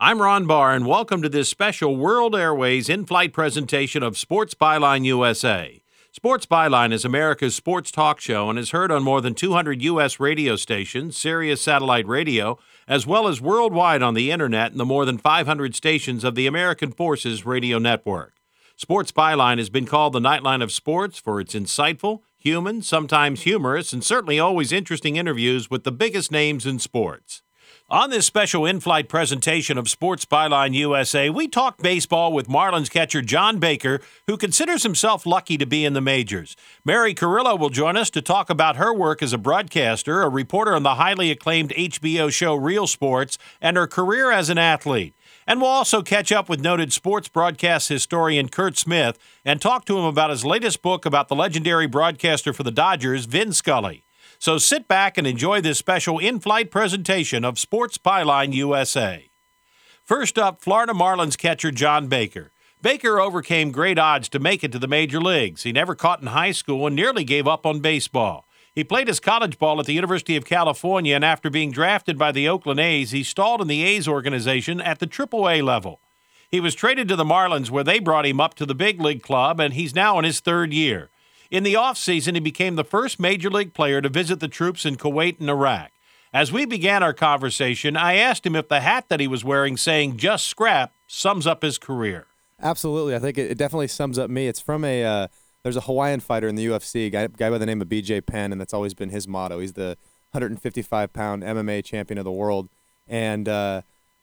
I'm Ron Barr, and welcome to this special World Airways in-flight presentation of Sports Byline USA. Sports Byline is America's sports talk show and is heard on more than 200 U.S. radio stations, Sirius satellite radio, as well as worldwide on the Internet and the more than 500 stations of the American Forces Radio Network. Sports Byline has been called the Nightline of Sports for its insightful, human, sometimes humorous, and certainly always interesting interviews with the biggest names in sports. On this special in-flight presentation of Sports Byline USA, we talk baseball with Marlins catcher John Baker, who considers himself lucky to be in the majors. Mary Carrillo will join us to talk about her work as a broadcaster, a reporter on the highly acclaimed HBO show Real Sports, and her career as an athlete. And we'll also catch up with noted sports broadcast historian Curt Smith and talk to him about his latest book about the legendary broadcaster for the Dodgers, Vin Scully. So sit back and enjoy this special in-flight presentation of Sports Byline USA. First up, Florida Marlins catcher John Baker. Baker overcame great odds to make it to the major leagues. He never caught in high school and nearly gave up on baseball. He played his college ball at the University of California, and after being drafted by the Oakland A's, he stalled in the A's organization at the AAA level. He was traded to the Marlins, where they brought him up to the big league club, and he's now in his third year. In the offseason, he became the first major league player to visit the troops in Kuwait and Iraq. As we began our conversation, I asked him if the hat that he was wearing saying "Just Scrap" sums up his career. Absolutely. I think it definitely sums up me. It's from there's a Hawaiian fighter in the UFC, a guy by the name of BJ Penn, and that's always been his motto. He's the 155-pound MMA champion of the world. And I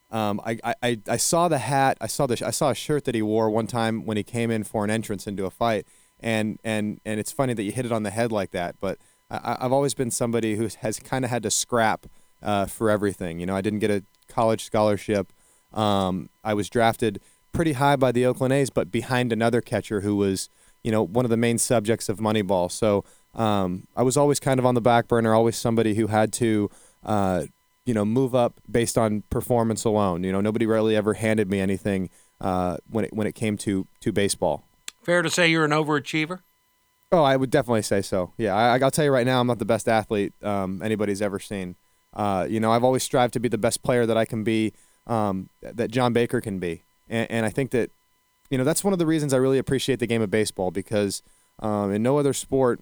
saw the hat. I saw a shirt that he wore one time when he came in for an entrance into a fight. And it's funny that you hit it on the head like that, but I've always been somebody who has kind of had to scrap for everything. You know, I didn't get a college scholarship. I was drafted pretty high by the Oakland A's, but behind another catcher who was, you know, one of the main subjects of Moneyball. So I was always kind of on the back burner, always somebody who had to, move up based on performance alone. You know, nobody really ever handed me anything when it came to baseball. Fair to say you're an overachiever? Oh, I would definitely say so. Yeah, I'll tell you right now, I'm not the best athlete anybody's ever seen. I've always strived to be the best player that I can be, that John Baker can be. And I think that, that's one of the reasons I really appreciate the game of baseball, because in no other sport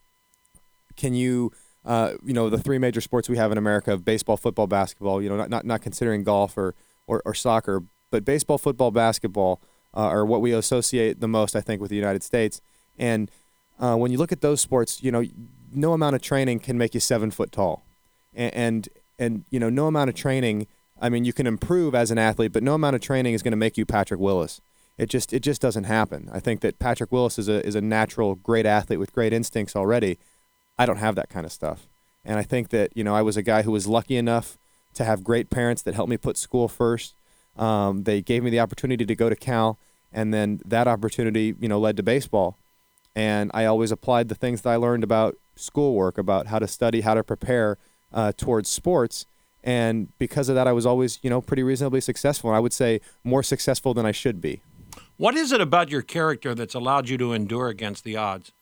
can you, the three major sports we have in America of baseball, football, basketball, not considering golf or soccer, but baseball, football, basketball, are what we associate the most, I think, with the United States. And when you look at those sports, no amount of training can make you 7 foot tall. And no amount of training, I mean, you can improve as an athlete, but no amount of training is going to make you Patrick Willis. It just doesn't happen. I think that Patrick Willis is a natural, great athlete with great instincts already. I don't have that kind of stuff. And I think that, I was a guy who was lucky enough to have great parents that helped me put school first. They gave me the opportunity to go to Cal, and then that opportunity, led to baseball. And I always applied the things that I learned about schoolwork, about how to study, how to prepare towards sports. And because of that, I was always, pretty reasonably successful. And I would say more successful than I should be. What is it about your character that's allowed you to endure against the odds?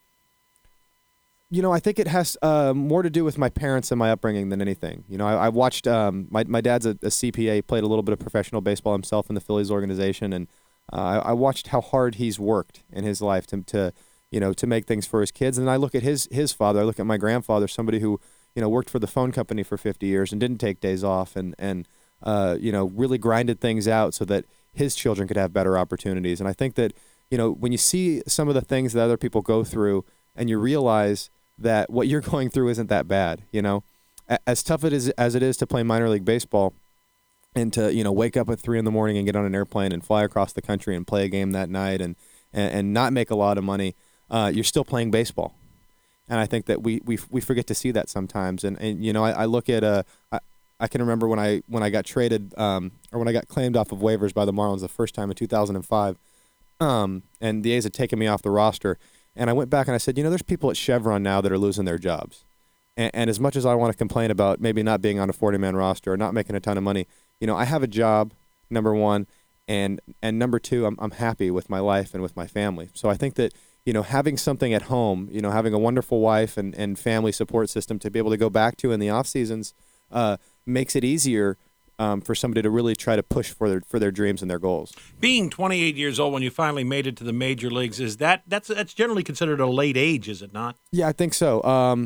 I think it has more to do with my parents and my upbringing than anything. I watched my dad's a CPA, played a little bit of professional baseball himself in the Phillies organization, and I watched how hard he's worked in his life to make things for his kids. And I look at his father, I look at my grandfather, somebody who worked for the phone company for 50 years and didn't take days off, and really grinded things out so that his children could have better opportunities. And I think that when you see some of the things that other people go through, and you realize that what you're going through isn't that bad, as tough as it is to play minor league baseball, and to wake up at 3 a.m. and get on an airplane and fly across the country and play a game that night and not make a lot of money, you're still playing baseball. And I think that we forget to see that sometimes. And I look at I can remember when I got traded or when I got claimed off of waivers by the Marlins the first time in 2005, and the A's had taken me off the roster. And I went back and I said, there's people at Chevron now that are losing their jobs. And as much as I want to complain about maybe not being on a 40-man roster or not making a ton of money, I have a job, number one, and number two, I'm happy with my life and with my family. So I think that, having something at home, having a wonderful wife and family support system to be able to go back to in the off seasons makes it easier for somebody to really try to push for their dreams and their goals. Being 28 years old when you finally made it to the major leagues, that's generally considered a late age, is it not? Yeah, I think so.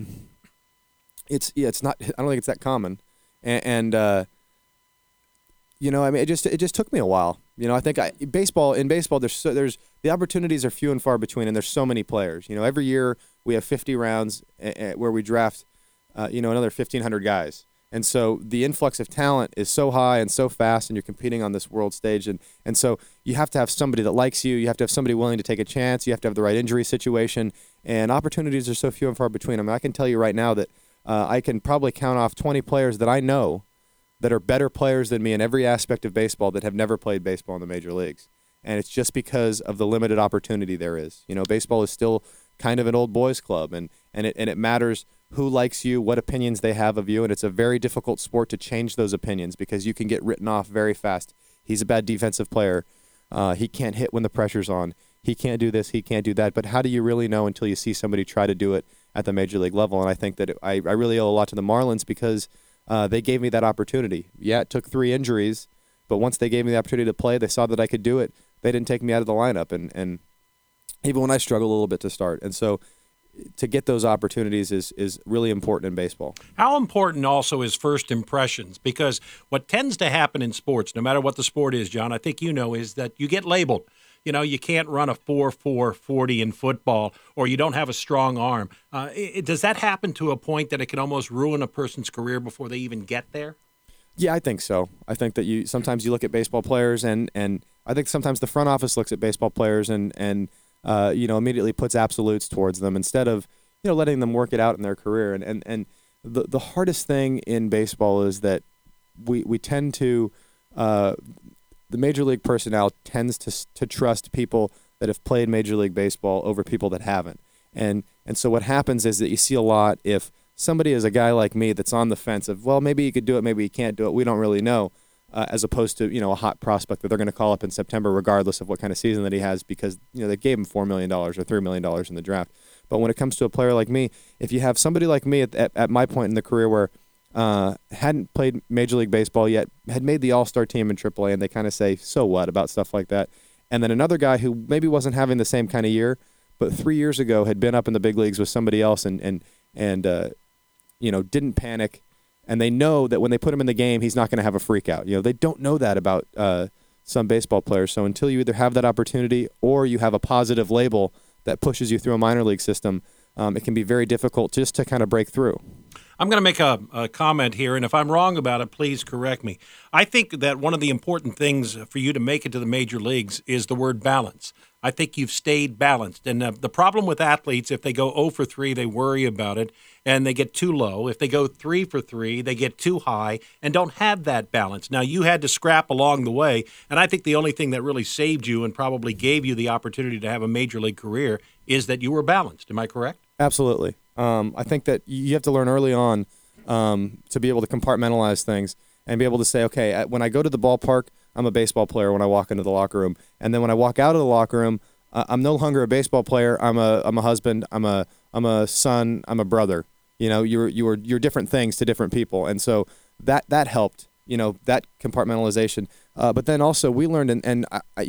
It's not. I don't think it's that common, and you know, I mean, it just took me a while. You know, I think in baseball, there's the opportunities are few and far between, and there's so many players. You know, every year we have 50 rounds where we draft, another 1,500 guys. And so the influx of talent is so high and so fast, and you're competing on this world stage. And so you have to have somebody that likes you. You have to have somebody willing to take a chance. You have to have the right injury situation. And opportunities are so few and far between. I mean, I can tell you right now that I can probably count off 20 players that I know that are better players than me in every aspect of baseball that have never played baseball in the major leagues. And it's just because of the limited opportunity there is. You know, baseball is still kind of an old boys club, and it matters who likes you, what opinions they have of you, and it's a very difficult sport to change those opinions because you can get written off very fast. He's a bad defensive player. He can't hit when the pressure's on. He can't do this. He can't do that. But how do you really know until you see somebody try to do it at the major league level? And I think that I really owe a lot to the Marlins because they gave me that opportunity. Yeah, it took 3 injuries, but once they gave me the opportunity to play, they saw that I could do it. They didn't take me out of the lineup, and even when I struggled a little bit to start. And so to get those opportunities is really important in baseball. How important also is first impressions? Because what tends to happen in sports, no matter what the sport is, John, I think you know, is that you get labeled. You know, you can't run a 4.4 40 in football, or you don't have a strong arm. Does that happen to a point that it can almost ruin a person's career before they even get there? Yeah, I think so. I think that sometimes you look at baseball players, and I think sometimes the front office looks at baseball players and immediately puts absolutes towards them instead of, letting them work it out in their career. And the hardest thing in baseball is that we tend to the major league personnel tends to trust people that have played Major League Baseball over people that haven't. And so what happens is that you see a lot if somebody is a guy like me that's on the fence of, well, maybe he could do it, maybe he can't do it, we don't really know, as opposed to, a hot prospect that they're going to call up in September regardless of what kind of season that he has because, they gave him $4 million or $3 million in the draft. But when it comes to a player like me, if you have somebody like me at my point in the career where hadn't played Major League Baseball yet, had made the All-Star team in AAA, and they kind of say, so what about stuff like that? And then another guy who maybe wasn't having the same kind of year, but 3 years ago had been up in the big leagues with somebody else and didn't panic, and they know that when they put him in the game, he's not going to have a freak out. They don't know that about some baseball players. So until you either have that opportunity or you have a positive label that pushes you through a minor league system, it can be very difficult just to kind of break through. I'm going to make a comment here, and if I'm wrong about it, please correct me. I think that one of the important things for you to make it to the major leagues is the word balance. I think you've stayed balanced. And the problem with athletes, if they go 0 for 3, they worry about it, and they get too low. If they go 3 for 3, they get too high and don't have that balance. Now, you had to scrap along the way, and I think the only thing that really saved you and probably gave you the opportunity to have a major league career is that you were balanced. Am I correct? Absolutely. I think that you have to learn early on to be able to compartmentalize things and be able to say, okay, when I go to the ballpark, I'm a baseball player when I walk into the locker room. And then when I walk out of the locker room, I'm no longer a baseball player. I'm a husband. I'm a son. I'm a brother. You're different things to different people. And so that helped, that compartmentalization. But then also we learned, and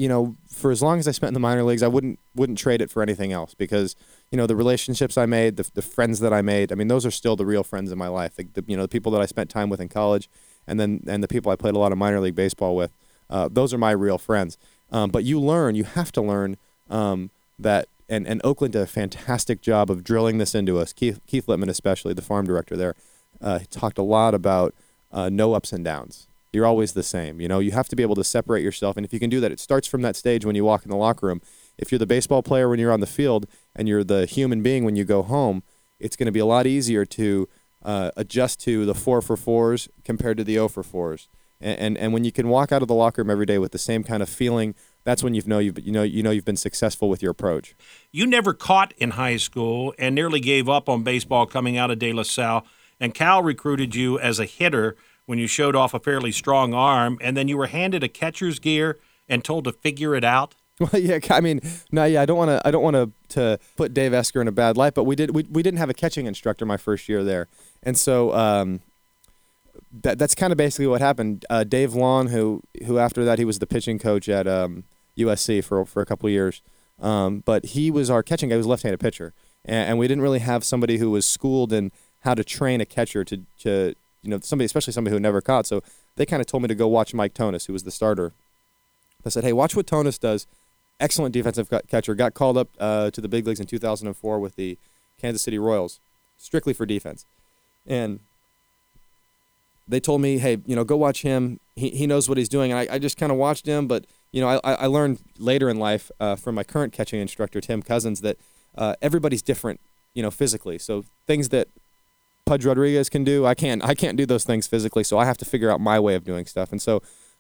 for as long as I spent in the minor leagues, I wouldn't trade it for anything else because, the relationships I made, the friends that I made, I mean, those are still the real friends in my life. The people that I spent time with in college and the people I played a lot of minor league baseball with, those are my real friends. But you have to learn that, and Oakland did a fantastic job of drilling this into us. Keith Littman especially, the farm director there, talked a lot about no ups and downs. You're always the same. You have to be able to separate yourself. And if you can do that, it starts from that stage when you walk in the locker room. If you're the baseball player when you're on the field and you're the human being when you go home, it's going to be a lot easier to adjust to the 4 for 4s compared to the 0 for 4s. And when you can walk out of the locker room every day with the same kind of feeling, that's when you've been successful with your approach. You never caught in high school and nearly gave up on baseball coming out of De La Salle, and Cal recruited you as a hitter when you showed off a fairly strong arm, and then you were handed a catcher's gear and told to figure it out. Well, yeah, I mean, I don't want to put Dave Esker in a bad light, but we didn't have a catching instructor my first year there, and so that's kind of basically what happened. Dave Long, who after that he was the pitching coach at USC for a couple of years, but he was our catching guy. He was a left-handed pitcher, and we didn't really have somebody who was schooled in how to train a catcher to especially somebody who never caught. So they kind of told me to go watch Mike Tonis, who was the starter. They said, hey, watch what Tonis does. Excellent defensive catcher. Got called up to the big leagues in 2004 with the Kansas City Royals, strictly for defense. And they told me, hey, go watch him. He knows what he's doing. And I just kind of watched him. But, I learned later in life from my current catching instructor, Tim Cousins, that everybody's different, physically. So things that Pudge Rodriguez can do, I can't do those things physically. So I have to figure out my way of doing stuff. And so,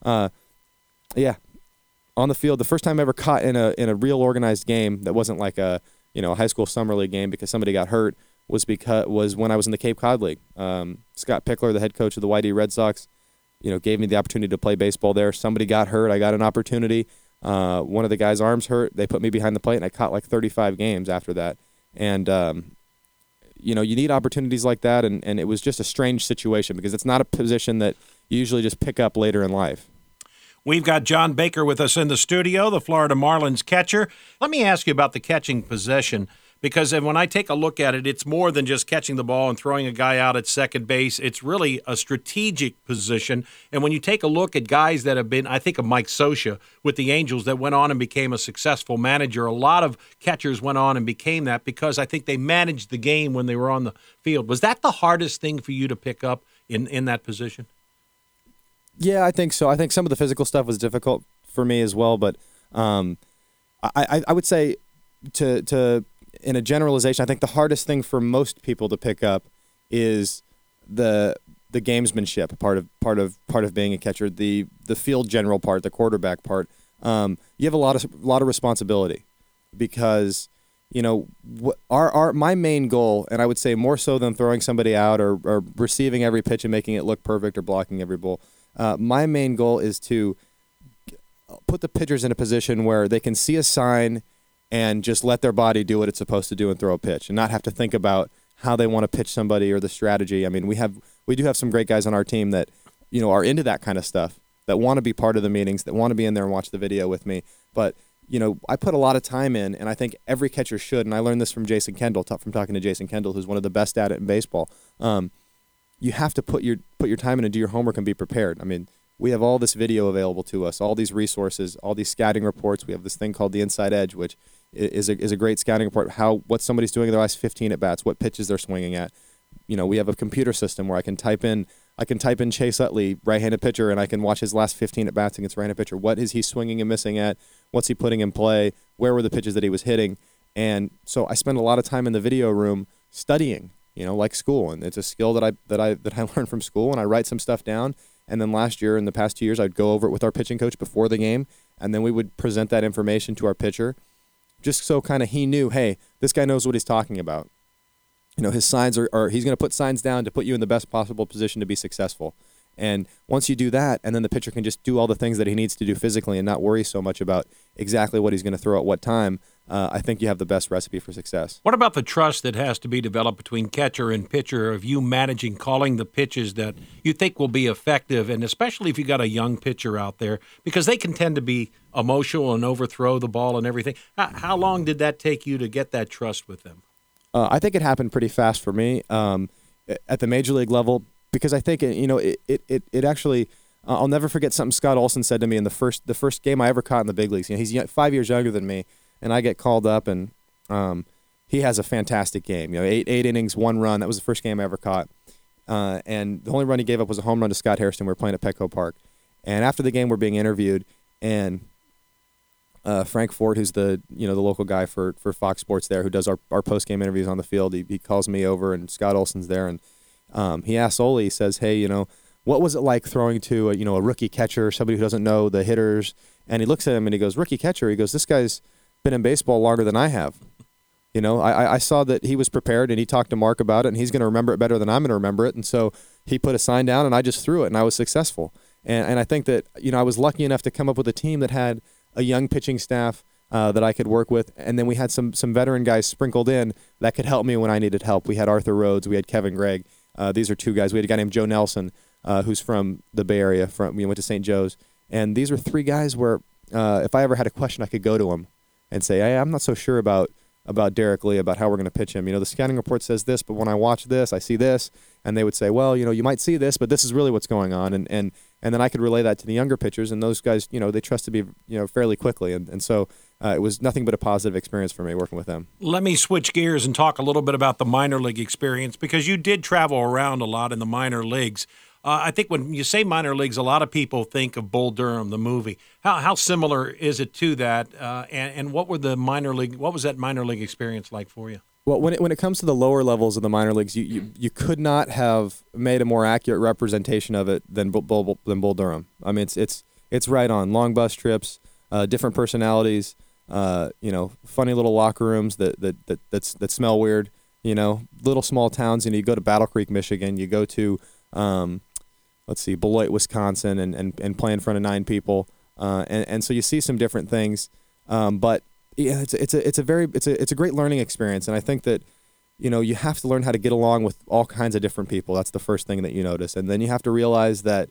on the field, the first time I ever caught in a real organized game that wasn't like a high school summer league game because somebody got hurt was when I was in the Cape Cod League. Scott Pickler, the head coach of the YD Red Sox, gave me the opportunity to play baseball there. Somebody got hurt. I got an opportunity. One of the guys' arms hurt. They put me behind the plate, and I caught like 35 games after that. And you need opportunities like that, and it was just a strange situation because it's not a position that you usually just pick up later in life. We've got John Baker with us in the studio, the Florida Marlins catcher. Let me ask you about the catching possession, because when I take a look at it, it's more than just catching the ball and throwing a guy out at second base. It's really a strategic position. And when you take a look at guys that have been, I think of Mike Scioscia with the Angels that went on and became a successful manager. A lot of catchers went on and became that because I think they managed the game when they were on the field. Was that the hardest thing for you to pick up in that position? Yeah, I think so. I think some of the physical stuff was difficult for me as well, but I would say to in a generalization, I think the hardest thing for most people to pick up is the gamesmanship part of being a catcher, the field general part, the quarterback part. You have a lot of responsibility because my main goal, and I would say more so than throwing somebody out or receiving every pitch and making it look perfect or blocking every ball. My main goal is to put the pitchers in a position where they can see a sign and just let their body do what it's supposed to do and throw a pitch and not have to think about how they want to pitch somebody or the strategy. I mean, we do have some great guys on our team that, are into that kind of stuff, that want to be part of the meetings, that want to be in there and watch the video with me. But, I put a lot of time in, and I think every catcher should, and I learned this from Jason Kendall, from talking to Jason Kendall, who's one of the best at it in baseball. You have to put your time in and do your homework and be prepared. I mean, we have all this video available to us, all these resources, all these scouting reports. We have this thing called the Inside Edge, which is a great scouting report, what somebody's doing in their last 15 at-bats, what pitches they're swinging at. We have a computer system where I can type in Chase Utley, right-handed pitcher, and I can watch his last 15 at-bats against right-handed pitcher. What is he swinging and missing at? What's he putting in play? Where were the pitches that he was hitting? And so I spend a lot of time in the video room studying, like school, and it's a skill that I learned from school, and I write some stuff down. And then last year, in the past 2 years, I'd go over it with our pitching coach before the game, and then we would present that information to our pitcher, just so kind of he knew, hey, this guy knows what he's talking about. His signs are he's going to put signs down to put you in the best possible position to be successful. And once you do that, and then the pitcher can just do all the things that he needs to do physically and not worry so much about exactly what he's going to throw at what time, I think you have the best recipe for success. What about the trust that has to be developed between catcher and pitcher of you managing, calling the pitches that you think will be effective, and especially if you got a young pitcher out there, because they can tend to be emotional and overthrow the ball and everything. How long did that take you to get that trust with them? I think it happened pretty fast for me at the major league level, because I think it actually. I'll never forget something Scott Olson said to me in the first game I ever caught in the big leagues. He's 5 years younger than me, and I get called up, and he has a fantastic game. 8 innings, 1 run. That was the first game I ever caught, and the only run he gave up was a home run to Scott Hairston. We were playing at Petco Park, and after the game, we're being interviewed, and Frank Ford, who's the local guy for Fox Sports there, who does our post game interviews on the field, he calls me over, and Scott Olson's there, and he asks Ole, he says, hey, what was it like throwing to a rookie catcher, somebody who doesn't know the hitters? And he looks at him and he goes, rookie catcher? He goes, this guy's been in baseball longer than I have. I saw that he was prepared, and he talked to Mark about it, and he's going to remember it better than I'm going to remember it. And so he put a sign down, and I just threw it, and I was successful. And I think that, I was lucky enough to come up with a team that had a young pitching staff that I could work with. And then we had some veteran guys sprinkled in that could help me when I needed help. We had Arthur Rhodes. We had Kevin Gregg. These are 2 guys. We had a guy named Joe Nelson. who's from the Bay Area, went to St. Joe's. And these are three guys where if I ever had a question, I could go to them and say, hey, I'm not so sure about Derek Lee, about how we're going to pitch him. The scouting report says this, but when I watch this, I see this. And they would say, well, you might see this, but this is really what's going on. And then I could relay that to the younger pitchers, and those guys, they trusted me, fairly quickly. And so it was nothing but a positive experience for me working with them. Let me switch gears and talk a little bit about the minor league experience, because you did travel around a lot in the minor leagues. I think when you say minor leagues, a lot of people think of Bull Durham, the movie. How similar is it to that? And what was that minor league experience like for you? Well, when it comes to the lower levels of the minor leagues, you could not have made a more accurate representation of it than Bull Durham. I mean, it's right on. Long bus trips, different personalities, funny little locker rooms that smell weird. Little small towns. You go to Battle Creek, Michigan. You go to Beloit, Wisconsin, and play in front of 9 people. And so you see some different things, but. Yeah, it's a great learning experience, and I think that you have to learn how to get along with all kinds of different people. That's the first thing that you notice, and then you have to realize that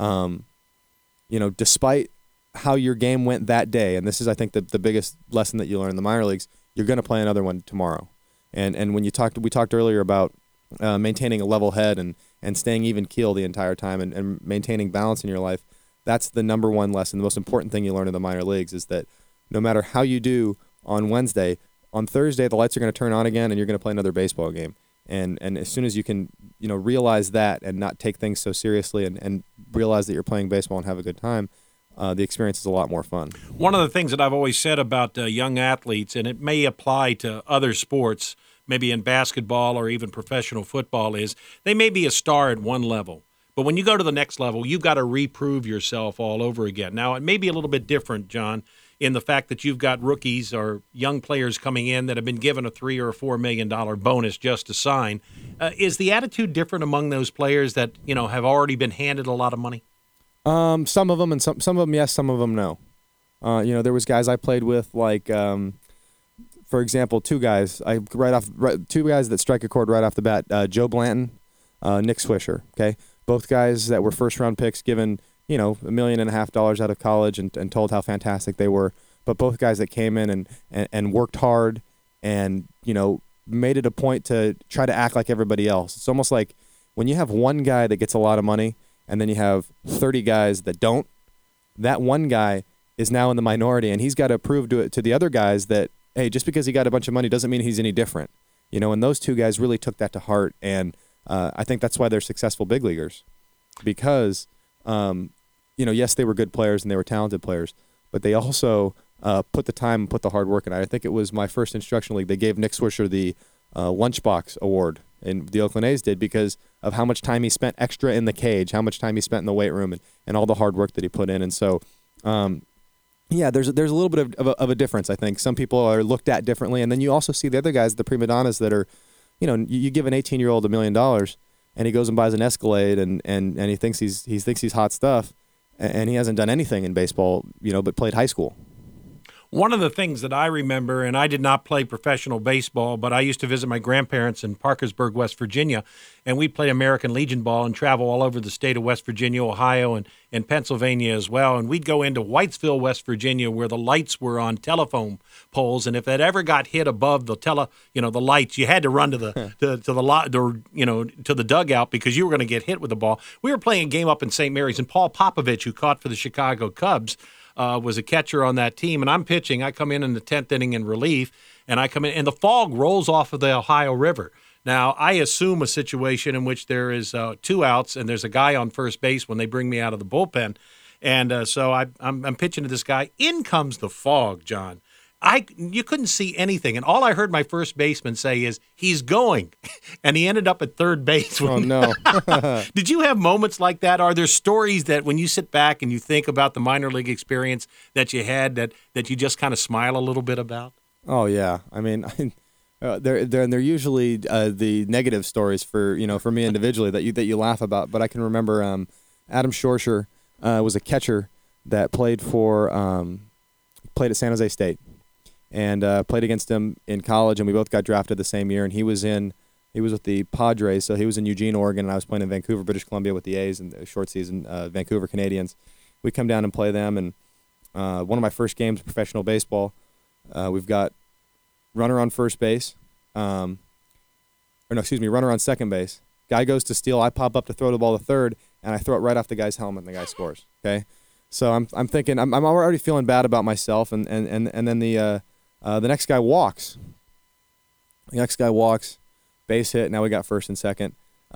despite how your game went that day, and this is I think the biggest lesson that you learn in the minor leagues, you're going to play another one tomorrow. And when we talked earlier about maintaining a level head and staying even keel the entire time and maintaining balance in your life, that's the number one lesson. The most important thing you learn in the minor leagues is that no matter how you do on Wednesday, on Thursday the lights are going to turn on again, and you're going to play another baseball game. And as soon as you can, realize that and not take things so seriously and realize that you're playing baseball and have a good time, the experience is a lot more fun. One of the things that I've always said about young athletes, and it may apply to other sports, maybe in basketball or even professional football, is they may be a star at one level. But when you go to the next level, you've got to reprove yourself all over again. Now, it may be a little bit different, John, in the fact that you've got rookies or young players coming in that have been given a $3 or $4 million bonus just to sign. Is the attitude different among those players that have already been handed a lot of money? Some of them, and some of them yes, some of them no. There was guys I played with, like for example, two guys that strike a chord right off the bat. Joe Blanton, Nick Swisher. Okay, both guys that were first round picks, given $1.5 million out of college and told how fantastic they were. But both guys that came in and worked hard and, made it a point to try to act like everybody else. It's almost like when you have one guy that gets a lot of money and then you have 30 guys that don't, that one guy is now in the minority, and he's got to prove to the other guys that, hey, just because he got a bunch of money doesn't mean he's any different. And those two guys really took that to heart, and I think that's why they're successful big leaguers, because yes, they were good players and they were talented players, but they also put the time and put the hard work in. I think it was my first instructional league. They gave Nick Swisher the Lunchbox Award, and the Oakland A's did, because of how much time he spent extra in the cage, how much time he spent in the weight room, and all the hard work that he put in. And so, there's a little bit of a difference, I think. Some people are looked at differently, and then you also see the other guys, the prima donnas that are, you give an 18-year-old $1 million, and he goes and buys an Escalade, and he thinks he's hot stuff. And he hasn't done anything in baseball, but played high school. One of the things that I remember, and I did not play professional baseball, but I used to visit my grandparents in Parkersburg, West Virginia, and we'd play American Legion ball and travel all over the state of West Virginia, Ohio, and Pennsylvania as well. And we'd go into Whitesville, West Virginia, where the lights were on telephone poles, and if it ever got hit above the the lights, you had to run to the dugout because you were going to get hit with the ball. We were playing a game up in St. Mary's, and Paul Popovich, who caught for the Chicago Cubs, was a catcher on that team, and I'm pitching. I come in the 10th inning in relief, and I come in, and the fog rolls off of the Ohio River. Now, I assume a situation in which there is 2 outs, and there's a guy on first base when they bring me out of the bullpen, and so I'm pitching to this guy. In comes the fog, John. You couldn't see anything, and all I heard my first baseman say is, "He's going," and he ended up at third base. Oh, no. Did you have moments like that? Are there stories that when you sit back and you think about the minor league experience that you had that you just kind of smile a little bit about? Oh, yeah. I mean, they're usually the negative stories for me individually that you laugh about. But I can remember Adam Shorsher was a catcher that played at San Jose State. And played against him in college, and we both got drafted the same year. And he was in He was with the Padres, so he was in Eugene, Oregon, and I was playing in Vancouver, British Columbia with the A's in the short season, Vancouver Canadians. We come down and play them, and one of my first games of professional baseball, we've got runner on first base, runner on second base. Guy goes to steal, I pop up to throw the ball to third, and I throw it right off the guy's helmet, and the guy scores. Okay, so I'm thinking I'm already feeling bad about myself, and then the next guy walks. The next guy walks, base hit. Now we got first and second,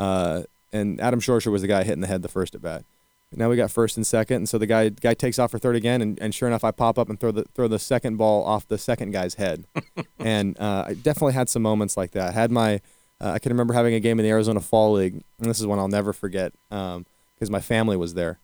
and Adam Shorsher was the guy hitting the head the first at bat. Now we got first and second, and so the guy takes off for third again, and sure enough, I pop up and throw the second ball off the second guy's head, and I definitely had some moments like that. I can remember having a game in the Arizona Fall League, and this is one I'll never forget because my family was there.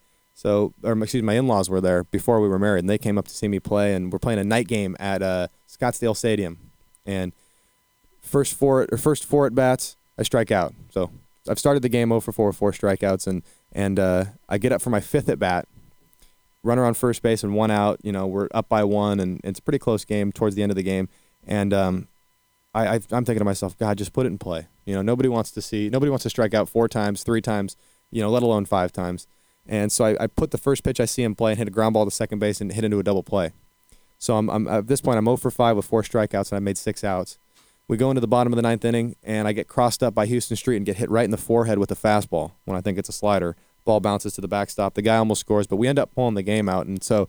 My in-laws were there before we were married, and they came up to see me play, and we're playing a night game at Scottsdale Stadium, and first four at bats, I strike out. So I've started the game 0 for 4 with 4 strikeouts, and I get up for my 5th at bat, runner on first base and 1 out. We're up by 1, and it's a pretty close game towards the end of the game. And I'm thinking to myself, God, just put it in play. Nobody wants to strike out 4 times, 3 times, let alone 5 times. And so I put the first pitch I see him play and hit a ground ball to second base and hit into a double play. So I'm at this point I'm 0 for 5 with 4 strikeouts, and I made 6 outs. We go into the bottom of the 9th inning, and I get crossed up by Houston Street and get hit right in the forehead with a fastball when I think it's a slider. Ball bounces to the backstop. The guy almost scores, but we end up pulling the game out. And so,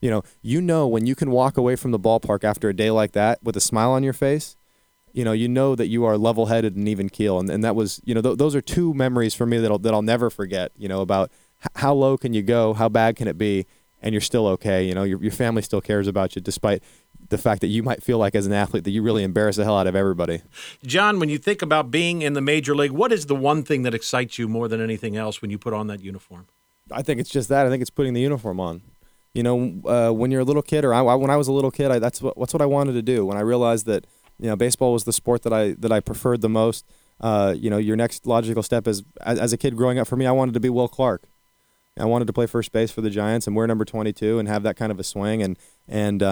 when you can walk away from the ballpark after a day like that with a smile on your face, you know that you are level-headed and even keel. And that was, those are 2 memories for me that I'll never forget, about how low can you go, how bad can it be, and you're still okay. Your family still cares about you despite the fact that you might feel like as an athlete that you really embarrass the hell out of everybody. John, when you think about being in the major league, what is the one thing that excites you more than anything else when you put on that uniform? I think it's just that. I think it's putting the uniform on. When you're a little kid, or when I was a little kid, that's what I wanted to do. When I realized that baseball was the sport that I preferred the most. Your next logical step is as a kid growing up for me, I wanted to be Will Clark. I wanted to play first base for the Giants and wear number 22 and have that kind of a swing and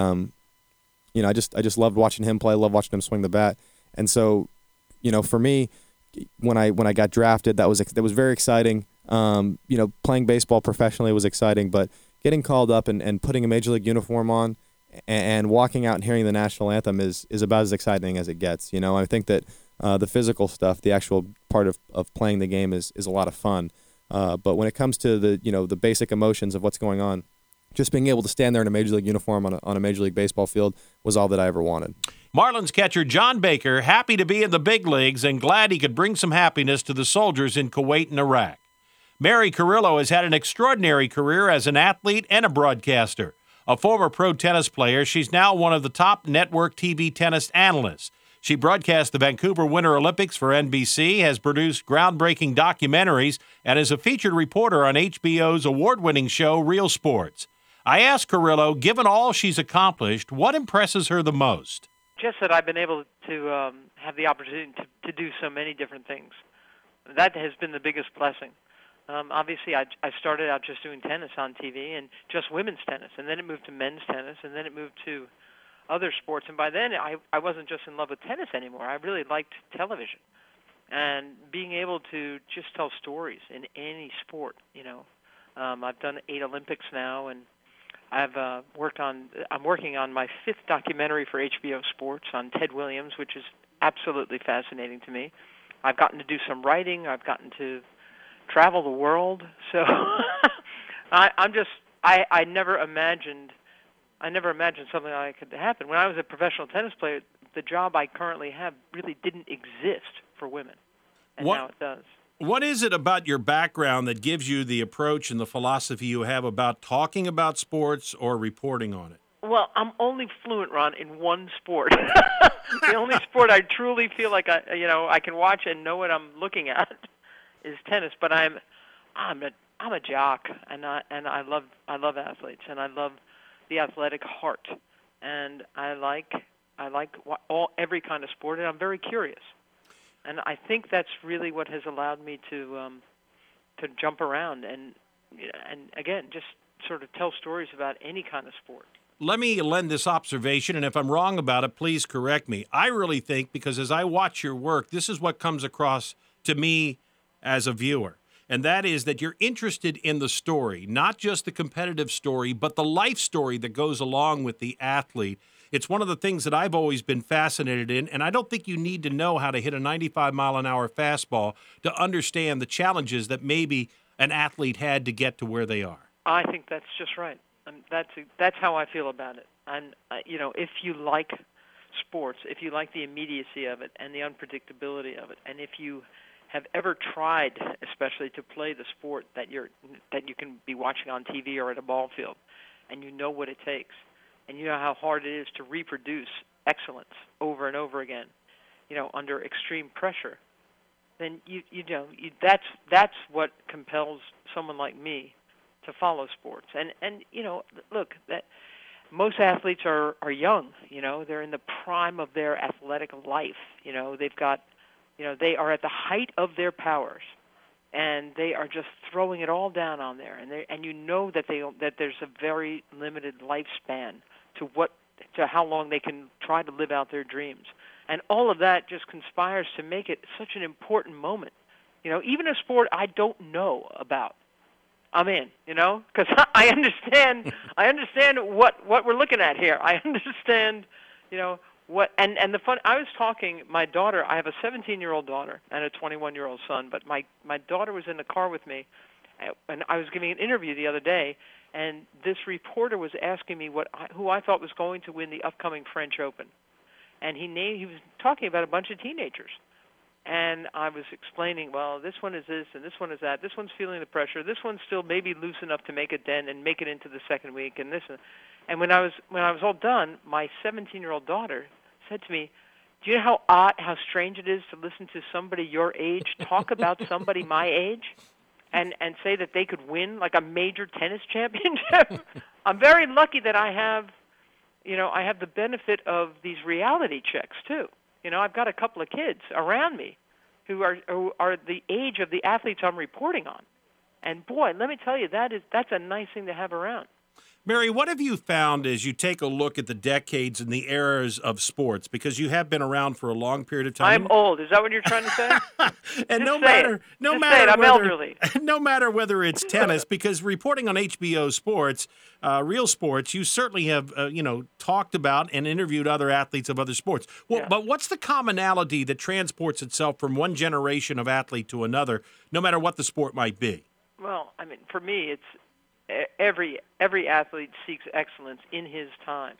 I just loved watching him play, loved watching him swing the bat. And so, for me, when I got drafted, that was very exciting. Playing baseball professionally was exciting, but getting called up and putting a major league uniform on and walking out and hearing the national anthem is about as exciting as it gets. I think that the physical stuff, the actual part of playing the game is a lot of fun. But when it comes to the basic emotions of what's going on, just being able to stand there in a Major League uniform on a Major League Baseball field was all that I ever wanted. Marlins catcher John Baker happy to be in the big leagues and glad he could bring some happiness to the soldiers in Kuwait and Iraq. Mary Carrillo has had an extraordinary career as an athlete and a broadcaster. A former pro tennis player, she's now one of the top network TV tennis analysts. She broadcast the Vancouver Winter Olympics for NBC, has produced groundbreaking documentaries, and is a featured reporter on HBO's award-winning show Real Sports. I asked Carrillo, given all she's accomplished, what impresses her the most? Just that I've been able to have the opportunity to do so many different things. That has been the biggest blessing. Obviously, I started out just doing tennis on TV and just women's tennis, and then it moved to men's tennis, and then it moved to other sports. And by then, I wasn't just in love with tennis anymore. I really liked television and being able to just tell stories in any sport. I've done 8 Olympics now, and I'm working on my 5th documentary for HBO Sports on Ted Williams, which is absolutely fascinating to me. I've gotten to do some writing. I've gotten to travel the world. So I never imagined something like that could happen. When I was a professional tennis player, the job I currently have really didn't exist for women, and now it does. What is it about your background that gives you the approach and the philosophy you have about talking about sports or reporting on it? Well, I'm only fluent, Ron, in one sport. The only sport I truly feel like I can watch and know what I'm looking at is tennis. But I'm a jock, and I love athletes, and I love the athletic heart, and I like every kind of sport, and I'm very curious. And I think that's really what has allowed me to jump around and again just sort of tell stories about any kind of sport. Let me lend this observation, and if I'm wrong about it, please correct me. I really think, because as I watch your work, this is what comes across to me as a viewer, and that is that you're interested in the story, not just the competitive story, but the life story that goes along with the athlete. It's one of the things that I've always been fascinated in, and I don't think you need to know how to hit a 95-mile-an-hour fastball to understand the challenges that maybe an athlete had to get to where they are. I think that's just right. That's how I feel about it. And if you like sports, if you like the immediacy of it and the unpredictability of it, and if you have ever tried, especially to play the sport that you can be watching on TV or at a ball field, and you know what it takes, and you know how hard it is to reproduce excellence over and over again, under extreme pressure, then that's what compels someone like me to follow sports. And look, that most athletes are young. They're in the prime of their athletic life. They've got, they are at the height of their powers, and they are just throwing it all down on there. And that there's a very limited lifespan to how long they can try to live out their dreams. And all of that just conspires to make it such an important moment. Even a sport I don't know about, I'm in, because I understand what we're looking at here. I understand, and the fun. I was talking, my daughter. I have a 17-year-old daughter and a 21-year-old son. But my daughter was in the car with me, and I was giving an interview the other day, and this reporter was asking me who I thought was going to win the upcoming French Open, and he was talking about a bunch of teenagers. And I was explaining, well, this one is this, and this one is that. This one's feeling the pressure. This one's still maybe loose enough to make a dent and make it into the second week, and this. And when I was all done, my 17-year-old daughter said to me, "Do you know how strange it is to listen to somebody your age talk about somebody my age, and say that they could win like a major tennis championship?" I'm very lucky that I have the benefit of these reality checks too. I've got a couple of kids around me who are the age of the athletes I'm reporting on. And boy, let me tell you, that's a nice thing to have around. Mary, what have you found as you take a look at the decades and the eras of sports? Because you have been around for a long period of time. I'm old. Is that what you're trying to say? And no matter whether it's tennis, because reporting on HBO Sports, Real Sports, you certainly have talked about and interviewed other athletes of other sports. Well, yeah. But what's the commonality that transports itself from one generation of athlete to another, no matter what the sport might be? Well, I mean, for me, it's every athlete seeks excellence in his time.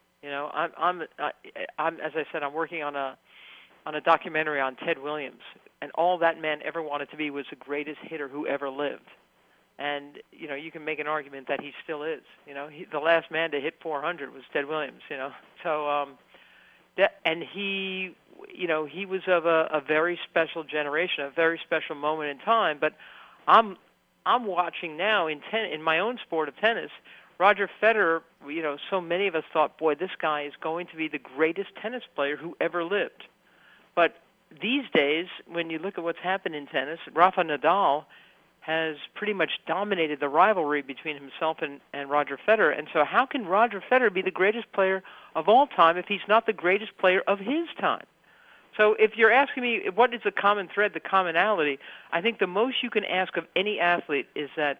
I'm as I said, I'm working on a documentary on Ted Williams, and all that man ever wanted to be was the greatest hitter who ever lived. And you can make an argument that he still is. The last man to hit 400 was Ted Williams. So and he was of a very special generation, a very special moment in time. But I'm watching now in my own sport of tennis, Roger Federer. So many of us thought, boy, this guy is going to be the greatest tennis player who ever lived. But these days, when you look at what's happened in tennis, Rafa Nadal has pretty much dominated the rivalry between himself and Roger Federer. And so how can Roger Federer be the greatest player of all time if he's not the greatest player of his time? So if you're asking me what is the common thread, the commonality, I think the most you can ask of any athlete is that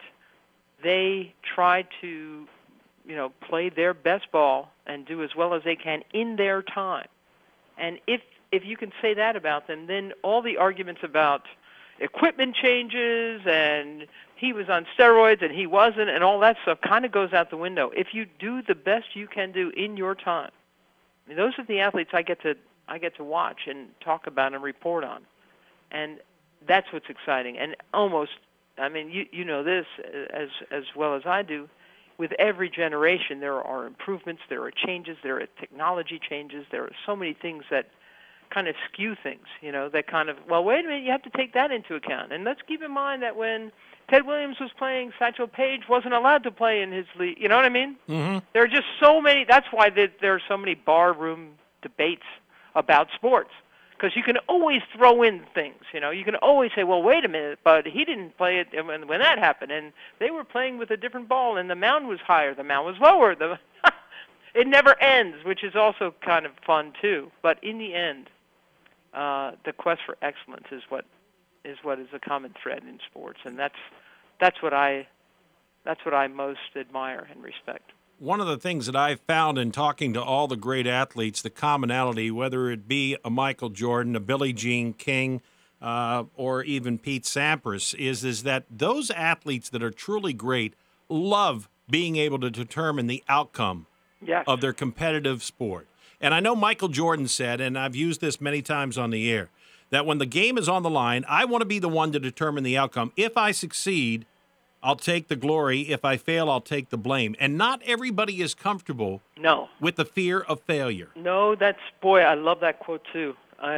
they try to, play their best ball and do as well as they can in their time. And if you can say that about them, then all the arguments about equipment changes and he was on steroids and he wasn't and all that stuff kind of goes out the window. If you do the best you can do in your time, I mean, those are the athletes I get to watch and talk about and report on. And that's what's exciting. And almost, I mean, you know this as well as I do, with every generation there are improvements, there are changes, there are technology changes, there are so many things that kind of skew things, that kind of, well, wait a minute, you have to take that into account. And let's keep in mind that when Ted Williams was playing, Satchel Paige wasn't allowed to play in his league. You know what I mean? Mm-hmm. There are just so many, that's why there are so many barroom debates about sports, Because you can always throw in things, You can always say, well, wait a minute, but he didn't play it when that happened, and they were playing with a different ball, and the mound was higher, the mound was lower. It never ends, which is also kind of fun, too. But in the end, the quest for excellence is what is a common thread in sports, and that's what I most admire and respect. One of the things that I've found in talking to all the great athletes, the commonality, whether it be a Michael Jordan, a Billie Jean King, or even Pete Sampras, is that those athletes that are truly great love being able to determine the outcome of their competitive sport. And I know Michael Jordan said, and I've used this many times on the air, that when the game is on the line, I want to be the one to determine the outcome. If I succeed, I'll take the glory. If I fail, I'll take the blame. And not everybody is comfortable with the fear of failure. No, I love that quote too.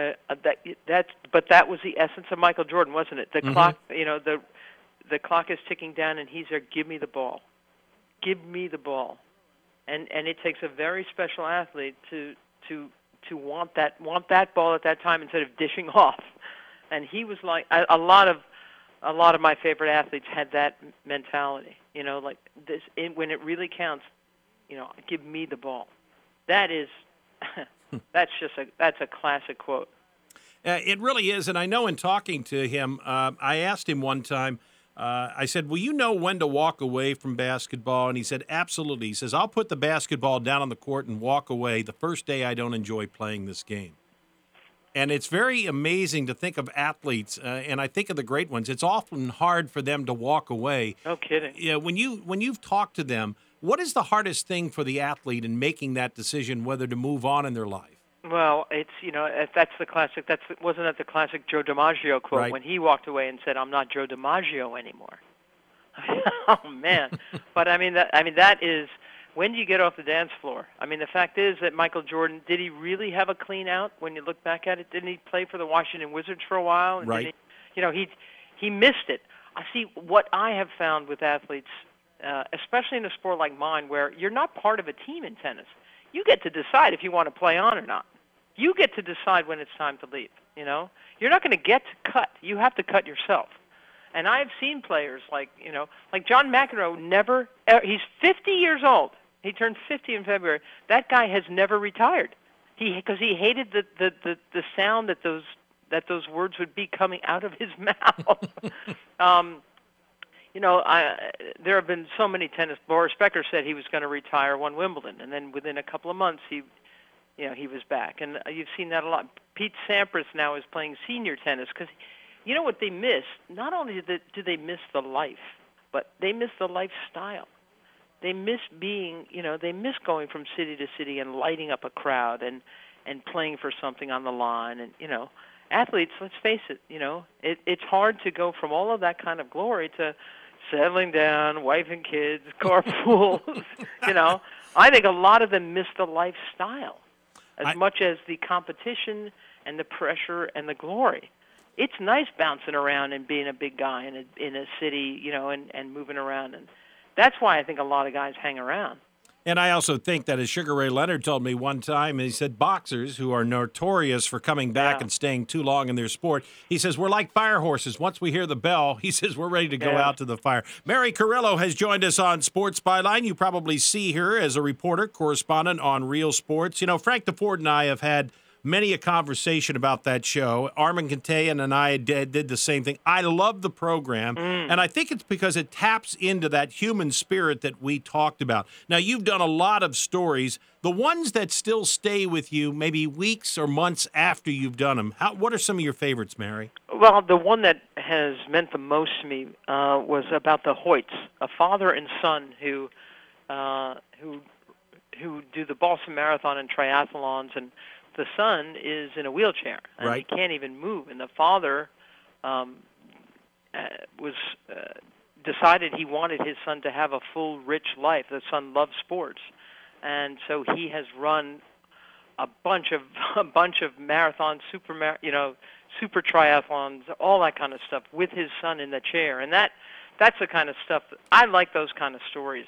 But that was the essence of Michael Jordan, wasn't it? The clock, the clock is ticking down, and he's there. Give me the ball. Give me the ball. And it takes a very special athlete to want that ball at that time instead of dishing off. And he was like a lot of my favorite athletes had that mentality. Like this when it really counts. Give me the ball. That is that's a classic quote. It really is, and I know in talking to him, I asked him one time. I said, well, you know when to walk away from basketball? And he said, absolutely. He says, I'll put the basketball down on the court and walk away the first day I don't enjoy playing this game. And it's very amazing to think of athletes, and I think of the great ones. It's often hard for them to walk away. No kidding. Yeah, when you've talked to them, what is the hardest thing for the athlete in making that decision whether to move on in their life? Well, it's that's the classic. Wasn't that the classic Joe DiMaggio quote right. when he walked away and said, "I'm not Joe DiMaggio anymore." Oh man! But that is when you get off the dance floor. The fact is that Michael Jordan, did he really have a clean out when you look back at it? Didn't he play for the Washington Wizards for a while? And right. He missed it. I see what I have found with athletes, especially in a sport like mine, where you're not part of a team in tennis. You get to decide if you want to play on or not. You get to decide when it's time to leave, You're not going to get to cut. You have to cut yourself. And I've seen players like John McEnroe he's 50 years old. He turned 50 in February. That guy has never retired. Because he hated the sound that those words would be coming out of his mouth. There have been so many tennis. Boris Becker said he was going to retire, won Wimbledon, and then within a couple of months he was back. And you've seen that a lot. Pete Sampras now is playing senior tennis because, what they miss. Not only do they miss the life, but they miss the lifestyle. They miss being, they miss going from city to city and lighting up a crowd and playing for something on the line. And athletes, let's face it, it's hard to go from all of that kind of glory to settling down, wife and kids, carpools. I think a lot of them miss the lifestyle as much as the competition and the pressure and the glory. It's nice bouncing around and being a big guy in a city, and moving around, and that's why I think a lot of guys hang around. And I also think that, as Sugar Ray Leonard told me one time, he said boxers who are notorious for coming back and staying too long in their sport, he says, we're like fire horses. Once we hear the bell, he says, we're ready to go out to the fire. Mary Carrillo has joined us on Sports Byline. You probably see her as a reporter, correspondent on Real Sports. Frank DeFord and I have had many a conversation about that show. Armin Kantayan and I did the same thing. I love the program, and I think it's because it taps into that human spirit that we talked about. Now, you've done a lot of stories. The ones that still stay with you maybe weeks or months after you've done them, what are some of your favorites, Mary? Well, the one that has meant the most to me was about the Hoyts, a father and son who do the Boston Marathon and triathlons, and the son is in a wheelchair, and right. He can't even move. And the father decided he wanted his son to have a full, rich life. The son loves sports, and so he has run a bunch of marathons, super triathlons, all that kind of stuff with his son in the chair. And that's the kind of stuff I like. Those kind of stories.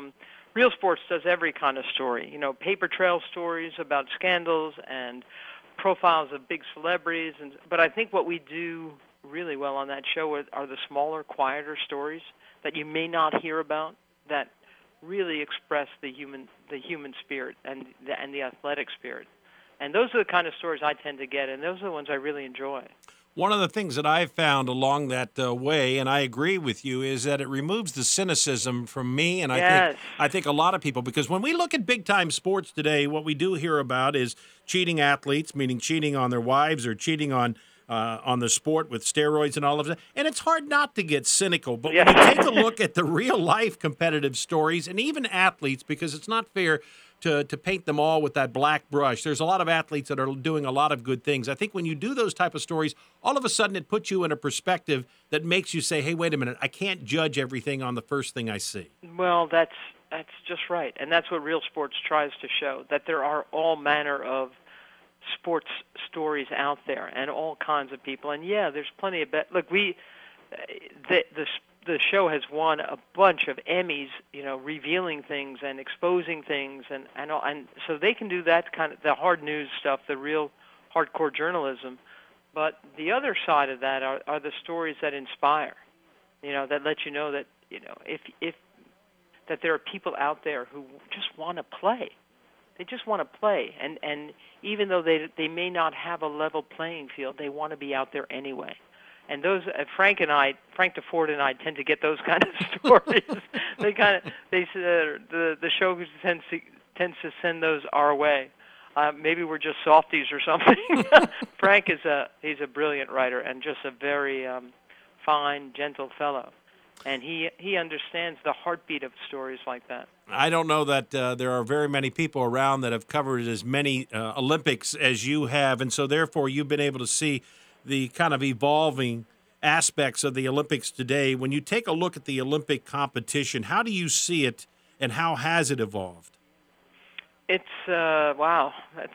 Real Sports does every kind of story, paper trail stories about scandals and profiles of big celebrities, but I think what we do really well on that show are the smaller, quieter stories that you may not hear about that really express the human spirit and the athletic spirit. And those are the kind of stories I tend to get, and those are the ones I really enjoy. One of the things that I've found along that way, and I agree with you, is that it removes the cynicism from me, and Yes. I think a lot of people, because when we look at big-time sports today, what we do hear about is cheating athletes, meaning cheating on their wives or cheating on the sport with steroids and all of that. And it's hard not to get cynical, but when you take a look at the real-life competitive stories and even athletes, because it's not fair to paint them all with that black brush. There's a lot of athletes that are doing a lot of good things. I think when you do those type of stories, all of a sudden it puts you in a perspective that makes you say, hey, wait a minute, I can't judge everything on the first thing I see. Well, that's just right. And that's what Real Sports tries to show, that there are all manner of sports stories out there and all kinds of people. And, yeah, there's plenty of look, the show has won a bunch of Emmys, revealing things and exposing things, and so they can do that kind of the hard news stuff, the real hardcore journalism. But the other side of that are the stories that inspire, that let you know that if that there are people out there who just want to play. They just want to play, and even though they may not have a level playing field, they want to be out there anyway. And those Frank DeFord and I tend to get those kind of stories. The show tends to send those our way. Maybe we're just softies or something. Frank he's a brilliant writer and just a very fine, gentle fellow. And he understands the heartbeat of stories like that. I don't know that there are very many people around that have covered as many Olympics as you have, and so therefore you've been able to see the kind of evolving aspects of the Olympics today. When you take a look at the Olympic competition, how do you see it, and how has it evolved? It's wow. That's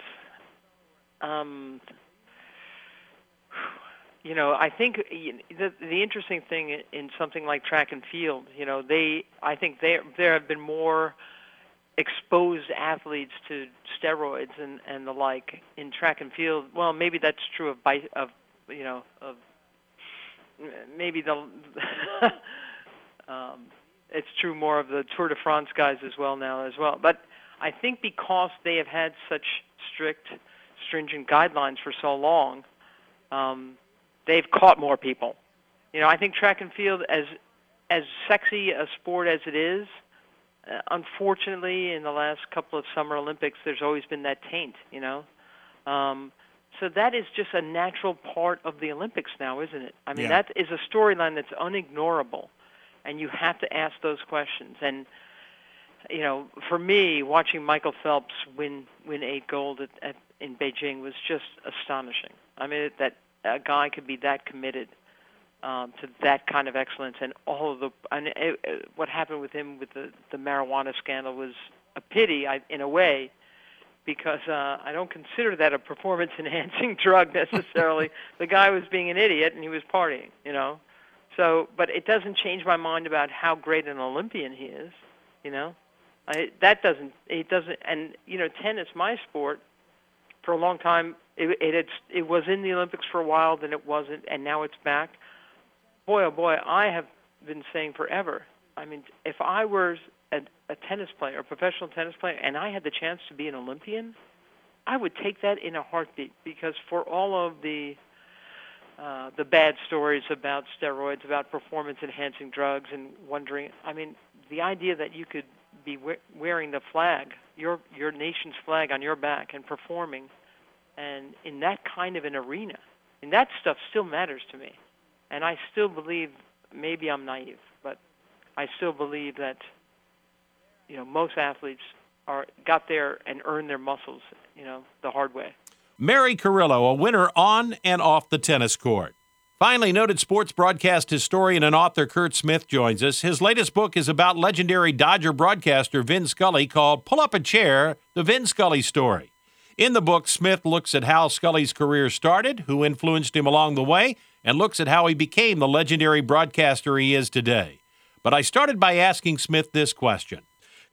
I think the interesting thing in something like track and field, I think there have been more exposed athletes to steroids and the like in track and field. Well, maybe that's true of maybe it's true more of the Tour de France guys as well now as well. But I think because they have had such stringent guidelines for so long, they've caught more people. I think track and field, as sexy a sport as it is, unfortunately, in the last couple of Summer Olympics, there's always been that taint, So that is just a natural part of the Olympics now, isn't it? I mean, That is a storyline that's unignorable, and you have to ask those questions. And, for me, watching Michael Phelps win 8 gold in Beijing was just astonishing. I mean, that a guy could be that committed to that kind of excellence, and all of what happened with him with the marijuana scandal was a pity, in a way, because I don't consider that a performance-enhancing drug necessarily. The guy was being an idiot, and he was partying, So, but it doesn't change my mind about how great an Olympian he is, It doesn't, and tennis, my sport, for a long time, it was in the Olympics for a while, then it wasn't, and now it's back. Boy, oh boy, I have been saying forever. I mean, if I were a tennis player, a professional tennis player, and I had the chance to be an Olympian, I would take that in a heartbeat, because for all of the bad stories about steroids, about performance-enhancing drugs, and wondering, I mean, the idea that you could be wearing the flag, your nation's flag on your back and performing, and in that kind of an arena, and that stuff still matters to me. And I still believe, maybe I'm naive, but I still believe that most athletes got there and earned their muscles, the hard way. Mary Carillo, a winner on and off the tennis court. Finally, noted sports broadcast historian and author Curt Smith joins us. His latest book is about legendary Dodger broadcaster Vin Scully, called Pull Up a Chair, The Vin Scully Story. In the book, Smith looks at how Scully's career started, who influenced him along the way, and looks at how he became the legendary broadcaster he is today. But I started by asking Smith this question.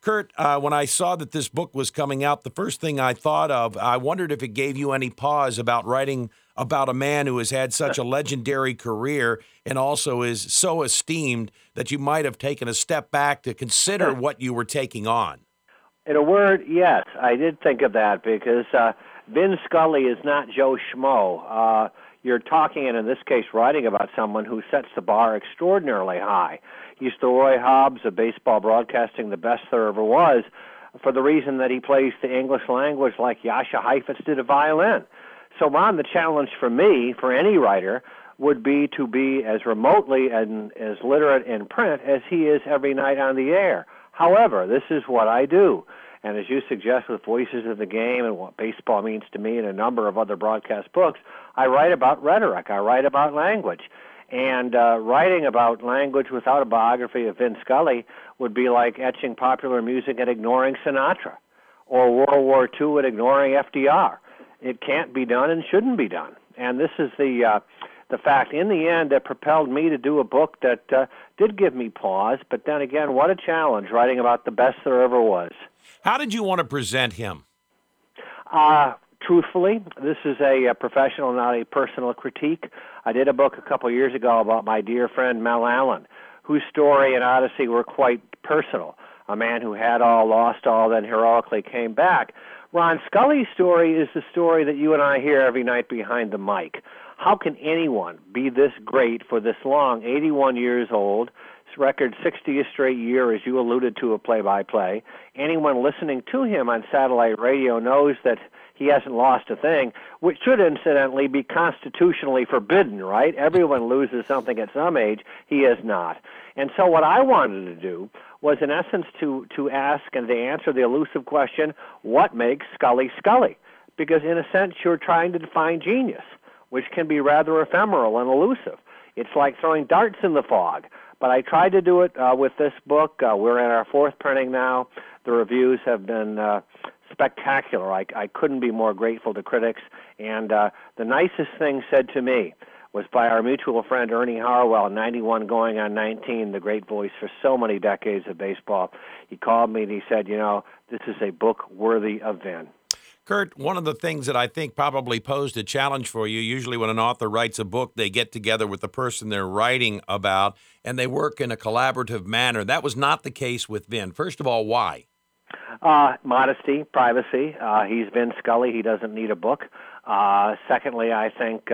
Kurt, when I saw that this book was coming out, the first thing I thought of, I wondered if it gave you any pause about writing about a man who has had such a legendary career and also is so esteemed that you might have taken a step back to consider what you were taking on. In a word, yes, I did think of that because Vin Scully is not Joe Schmo. You're talking, and in this case, writing about someone who sets the bar extraordinarily high. He's the Roy Hobbs of baseball broadcasting, the best there ever was, for the reason that he plays the English language like Jascha Heifetz did a violin. So, Ron, the challenge for me, for any writer, would be to be as remotely and as literate in print as he is every night on the air. However, this is what I do. And as you suggest with Voices of the Game and what baseball means to me and a number of other broadcast books, I write about rhetoric. I write about language. And writing about language without a biography of Vin Scully would be like etching popular music and ignoring Sinatra, or World War II and ignoring FDR. It can't be done and shouldn't be done. And this is the fact, in the end, that propelled me to do a book that did give me pause. But then again, what a challenge, writing about the best there ever was. How did you want to present him? Truthfully, this is a professional, not a personal critique. I did a book a couple years ago about my dear friend Mel Allen, whose story and Odyssey were quite personal. A man who had all, lost all, then heroically came back. Ron, Scully's story is the story that you and I hear every night behind the mic. How can anyone be this great for this long, 81 years old, his record 60th straight year, as you alluded to, a play-by-play? Anyone listening to him on satellite radio knows that he hasn't lost a thing, which should incidentally be constitutionally forbidden, right? Everyone loses something at some age. He has not. And so what I wanted to do was, in essence, to ask and to answer the elusive question, what makes Scully Scully? Because in a sense, you're trying to define genius, which can be rather ephemeral and elusive. It's like throwing darts in the fog. But I tried to do it with this book. We're in our fourth printing now. The reviews have been spectacular. I couldn't be more grateful to critics. And the nicest thing said to me was by our mutual friend Ernie Harwell, 91 going on 19, the great voice for so many decades of baseball. He called me and he said, this is a book worthy of Vin. Kurt, one of the things that I think probably posed a challenge for you, usually when an author writes a book, they get together with the person they're writing about, and they work in a collaborative manner. That was not the case with Vin. First of all, why? Modesty, privacy. He's Vin Scully. He doesn't need a book. Secondly, I think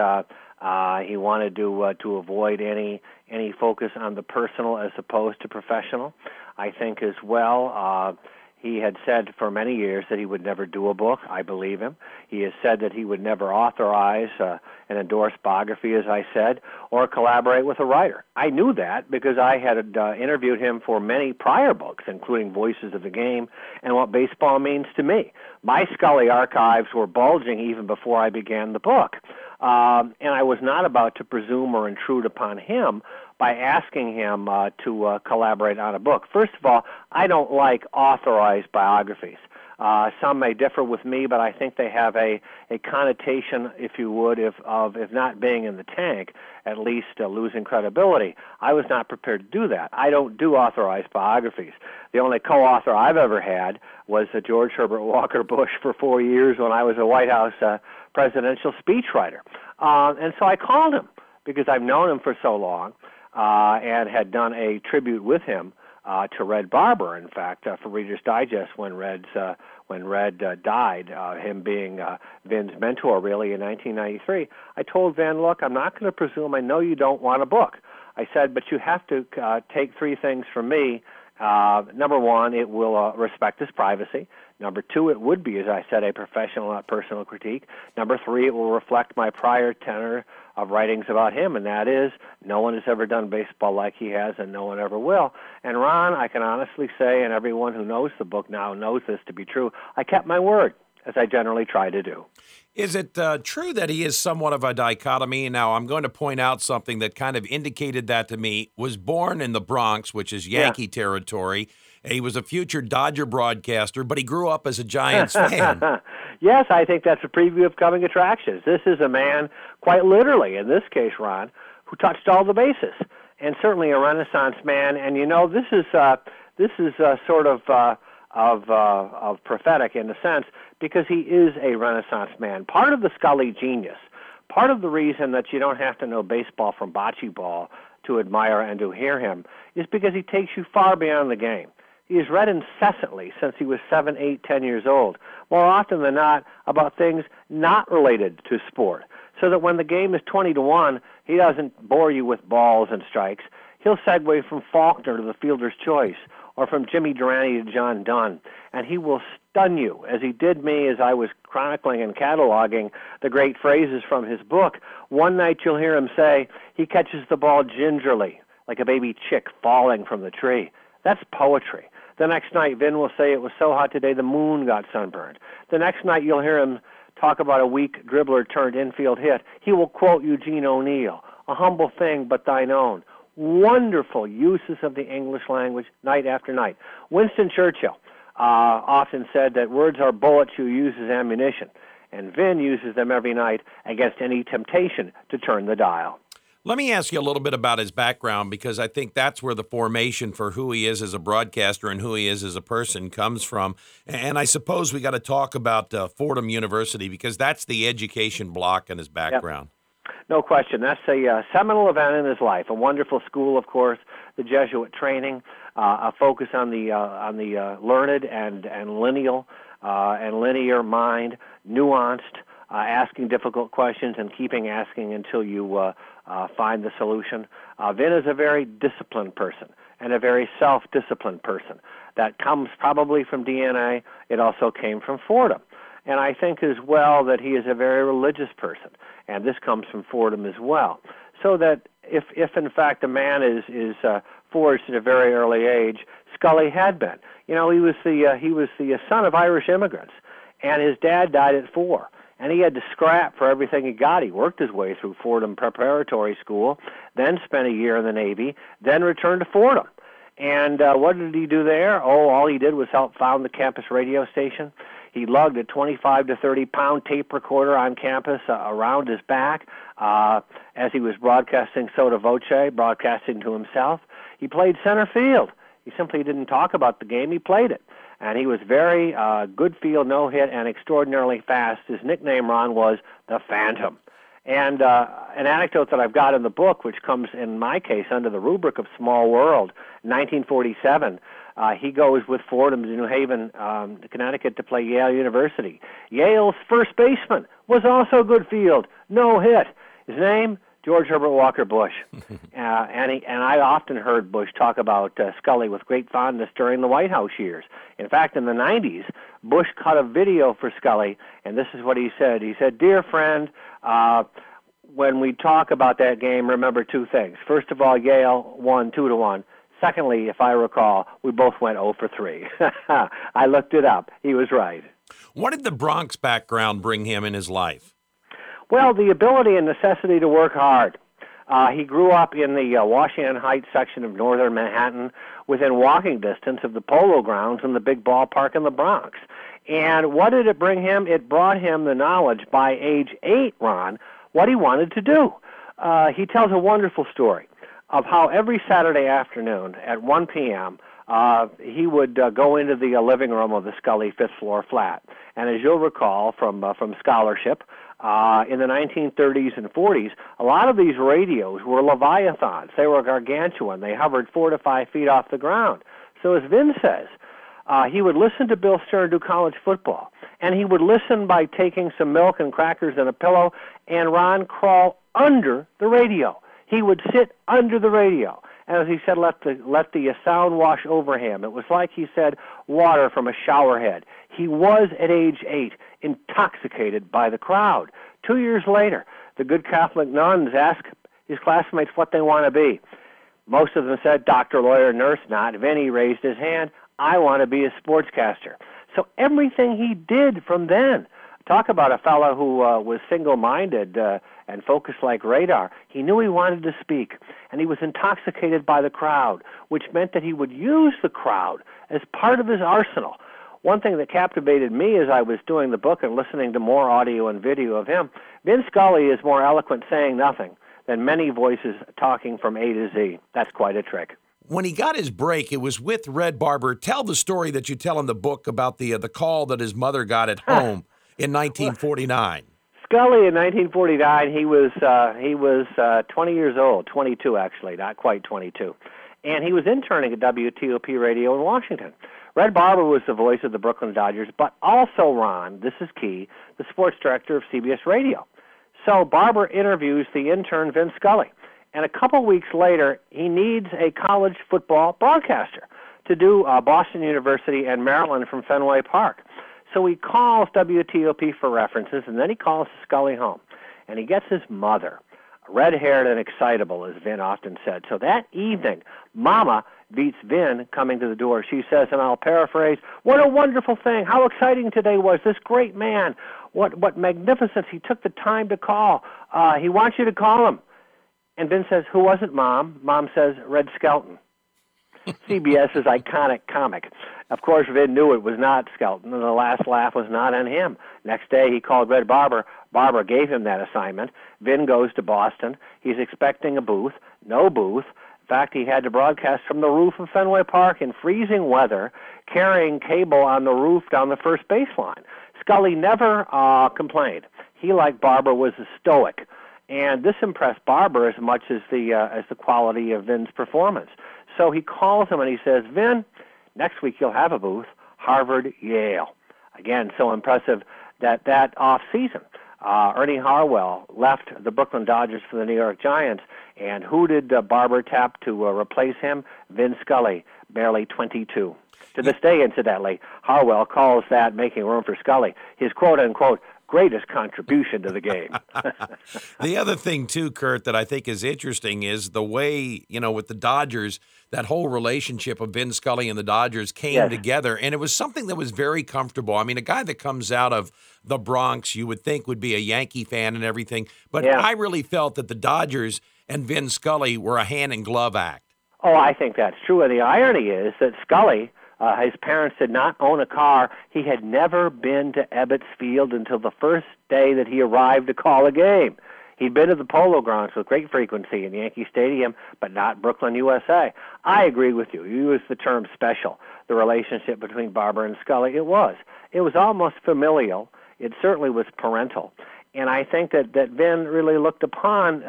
he wanted to avoid any focus on the personal as opposed to professional. I think as well, he had said for many years that he would never do a book. I believe him. He has said that he would never authorize an endorsed biography, as I said, or collaborate with a writer. I knew that because I had interviewed him for many prior books, including Voices of the Game and What Baseball Means to Me. My Scully archives were bulging even before I began the book. And I was not about to presume or intrude upon him by asking him to collaborate on a book. First of all, I don't like authorized biographies. Some may differ with me, but I think they have a connotation, if you would, if not being in the tank, at least losing credibility. I was not prepared to do that. I don't do authorized biographies. The only co-author I've ever had was George Herbert Walker Bush for 4 years when I was a White House presidential speechwriter. And so I called him because I've known him for so long and had done a tribute with him to Red Barber, in fact, for Reader's Digest when Red died, him being Vin's mentor, really, in 1993. I told Vin, look, I'm not going to presume. I know you don't want a book. I said, but you have to take three things from me. Number one, it will respect his privacy. Number two, it would be, as I said, a professional, not personal critique. Number three, it will reflect my prior tenor of writings about him, and that is no one has ever done baseball like he has, and no one ever will. And Ron, I can honestly say, and everyone who knows the book now knows this to be true, I kept my word, as I generally try to do. Is it true that he is somewhat of a dichotomy? Now, I'm going to point out something that kind of indicated that to me. Was born in the Bronx, which is Yankee territory. He was a future Dodger broadcaster, but he grew up as a Giants fan. Yes, I think that's a preview of coming attractions. This is a man, quite literally, in this case, Ron, who touched all the bases, and certainly a Renaissance man. And this is sort of of prophetic in a sense, because he is a Renaissance man. Part of the Scully genius, part of the reason that you don't have to know baseball from bocce ball to admire and to hear him, is because he takes you far beyond the game. He has read incessantly since he was 7, 8, 10 years old, more often than not about things not related to sport, so that when the game is 20-1, he doesn't bore you with balls and strikes. He'll segue from Faulkner to the fielder's choice, or from Jimmy Durante to John Donne, and he will stun you, as he did me as I was chronicling and cataloging the great phrases from his book. One night you'll hear him say, he catches the ball gingerly, like a baby chick falling from the tree. That's poetry. The next night, Vin will say it was so hot today the moon got sunburned. The next night, you'll hear him talk about a weak dribbler turned infield hit. He will quote Eugene O'Neill, a humble thing but thine own. Wonderful uses of the English language night after night. Winston Churchill often said that words are bullets you use as ammunition, and Vin uses them every night against any temptation to turn the dial. Let me ask you a little bit about his background, because I think that's where the formation for who he is as a broadcaster and who he is as a person comes from. And I suppose we got to talk about Fordham University, because that's the education block in his background. Yep. No question. That's a seminal event in his life. A wonderful school, of course, the Jesuit training, a focus on the learned and lineal and linear mind, nuanced, asking difficult questions and keeping asking until you find the solution. Vin is a very disciplined person and a very self-disciplined person. That comes probably from DNA. It also came from Fordham. And I think as well that he is a very religious person, and this comes from Fordham as well. So that if in fact a man is forged at a very early age, Scully had been. You know, he was the son of Irish immigrants, and his dad died at 4. And he had to scrap for everything he got. He worked his way through Fordham Preparatory School, then spent a year in the Navy, then returned to Fordham. And what did he do there? Oh, all he did was help found the campus radio station. He lugged a 25 to 30-pound tape recorder on campus around his back as he was broadcasting sotto voce, broadcasting to himself. He played center field. He simply didn't talk about the game. He played it. And he was very good field, no hit, and extraordinarily fast. His nickname, Ron, was the Phantom. And an anecdote that I've got in the book, which comes in my case under the rubric of Small World, 1947, he goes with Fordham to New Haven, Connecticut, to play Yale University. Yale's first baseman was also good field, no hit. His name, George Herbert Walker Bush. And I often heard Bush talk about Scully with great fondness during the White House years. In fact, in the 90s, Bush cut a video for Scully, and this is what he said. He said, "Dear friend, when we talk about that game, remember 2 things. First of all, Yale won 2-1. Secondly, if I recall, we both went 0 for 3. I looked it up. He was right. What did the Bronx background bring him in his life? Well, the ability and necessity to work hard. He grew up in the Washington Heights section of northern Manhattan, within walking distance of the Polo Grounds and the big ballpark in the Bronx. And what did it bring him? It brought him the knowledge by age 8, Ron, what he wanted to do. He tells a wonderful story of how every Saturday afternoon at 1 p.m., he would go into the living room of the Scully 5th floor flat. And as you'll recall from scholarship, in the 1930s and 40s, a lot of these radios were Leviathans. They were gargantuan. They hovered 4 to 5 feet off the ground. So as Vin says, he would listen to Bill Stern do college football, and he would listen by taking some milk and crackers and a pillow, and Ron crawl under the radio. He would sit under the radio. And as he said, let the sound wash over him. It was like, he said, water from a shower head. He was, at age 8, intoxicated by the crowd. 2 years later, the good Catholic nuns asked his classmates what they want to be. Most of them said doctor, lawyer, nurse. Not Vinny raised his hand. I want to be a sportscaster. So everything he did from then, talk about a fellow who was single-minded and focused like radar. He knew he wanted to speak, and he was intoxicated by the crowd, which meant that he would use the crowd as part of his arsenal. One thing that captivated me as I was doing the book and listening to more audio and video of him, Vin Scully is more eloquent saying nothing than many voices talking from A to Z. That's quite a trick. when he got his break, it was with Red Barber. Tell the story that you tell in the book about the call that his mother got at home in 1949. Scully in 1949, he was 20 years old, 22 actually, not quite 22. And he was interning at WTOP Radio in Washington. Red Barber was the voice of the Brooklyn Dodgers, but also, Ron, this is key, the sports director of CBS Radio. So Barber interviews the intern Vin Scully. And a couple weeks later, he needs a college football broadcaster to do Boston University and Maryland from Fenway Park. So he calls WTOP for references, and then he calls Scully home. And he gets his mother, red-haired and excitable, as Vin often said. So that evening, Mama beats Vin coming to the door. She says, and I'll paraphrase, "What a wonderful thing. How exciting today was. This great man. What magnificence. He took the time to call. He wants you to call him." And Vin says, "Who was it, Mom?" Mom says, "Red Skelton." CBS's iconic comic. Of course, Vin knew it was not Skelton, and the last laugh was not on him. Next day, he called Red Barber. Barber gave him that assignment. Vin goes to Boston. He's expecting a booth. No booth. In fact, he had to broadcast from the roof of Fenway Park in freezing weather, carrying cable on the roof down the first baseline. Scully never complained. He, like Barber, was a stoic. And this impressed Barber as much as the quality of Vin's performance. So he calls him and he says, "Vin, next week you'll have a booth, Harvard, Yale." Again, so impressive that off season. Ernie Harwell left the Brooklyn Dodgers for the New York Giants, and who did Barber tap to replace him? Vin Scully, barely 22. To this day, incidentally, Harwell calls that making room for Scully his quote-unquote greatest contribution to the game. The other thing, too, Kurt, that I think is interesting is the way, with the Dodgers, that whole relationship of Vin Scully and the Dodgers came together, and it was something that was very comfortable. I mean, a guy that comes out of the Bronx, you would think would be a Yankee fan and everything, but I really felt that the Dodgers and Vin Scully were a hand-in-glove act. Oh, I think that's true, and the irony is that Scully, his parents did not own a car. He had never been to Ebbets Field until the first day that he arrived to call a game. He'd been to the Polo Grounds with great frequency in Yankee Stadium, but not Brooklyn, USA. I agree with you. You used the term special, the relationship between Barber and Scully. It was. It was almost familial. It certainly was parental. And I think that Vin really looked upon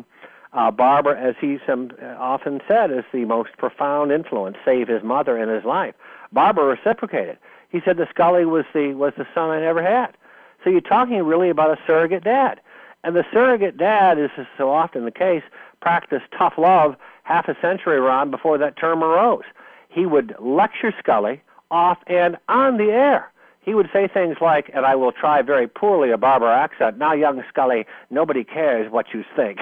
Barber, as he's often said, as the most profound influence, save his mother, in his life. Barber reciprocated. He said that Scully was the son I never had. So you're talking really about a surrogate dad. And the surrogate dad, as is so often the case, practiced tough love half a century, Ron, before that term arose. He would lecture Scully off and on the air. He would say things like, and I will try very poorly a Barber accent, "Now, young Scully, nobody cares what you think."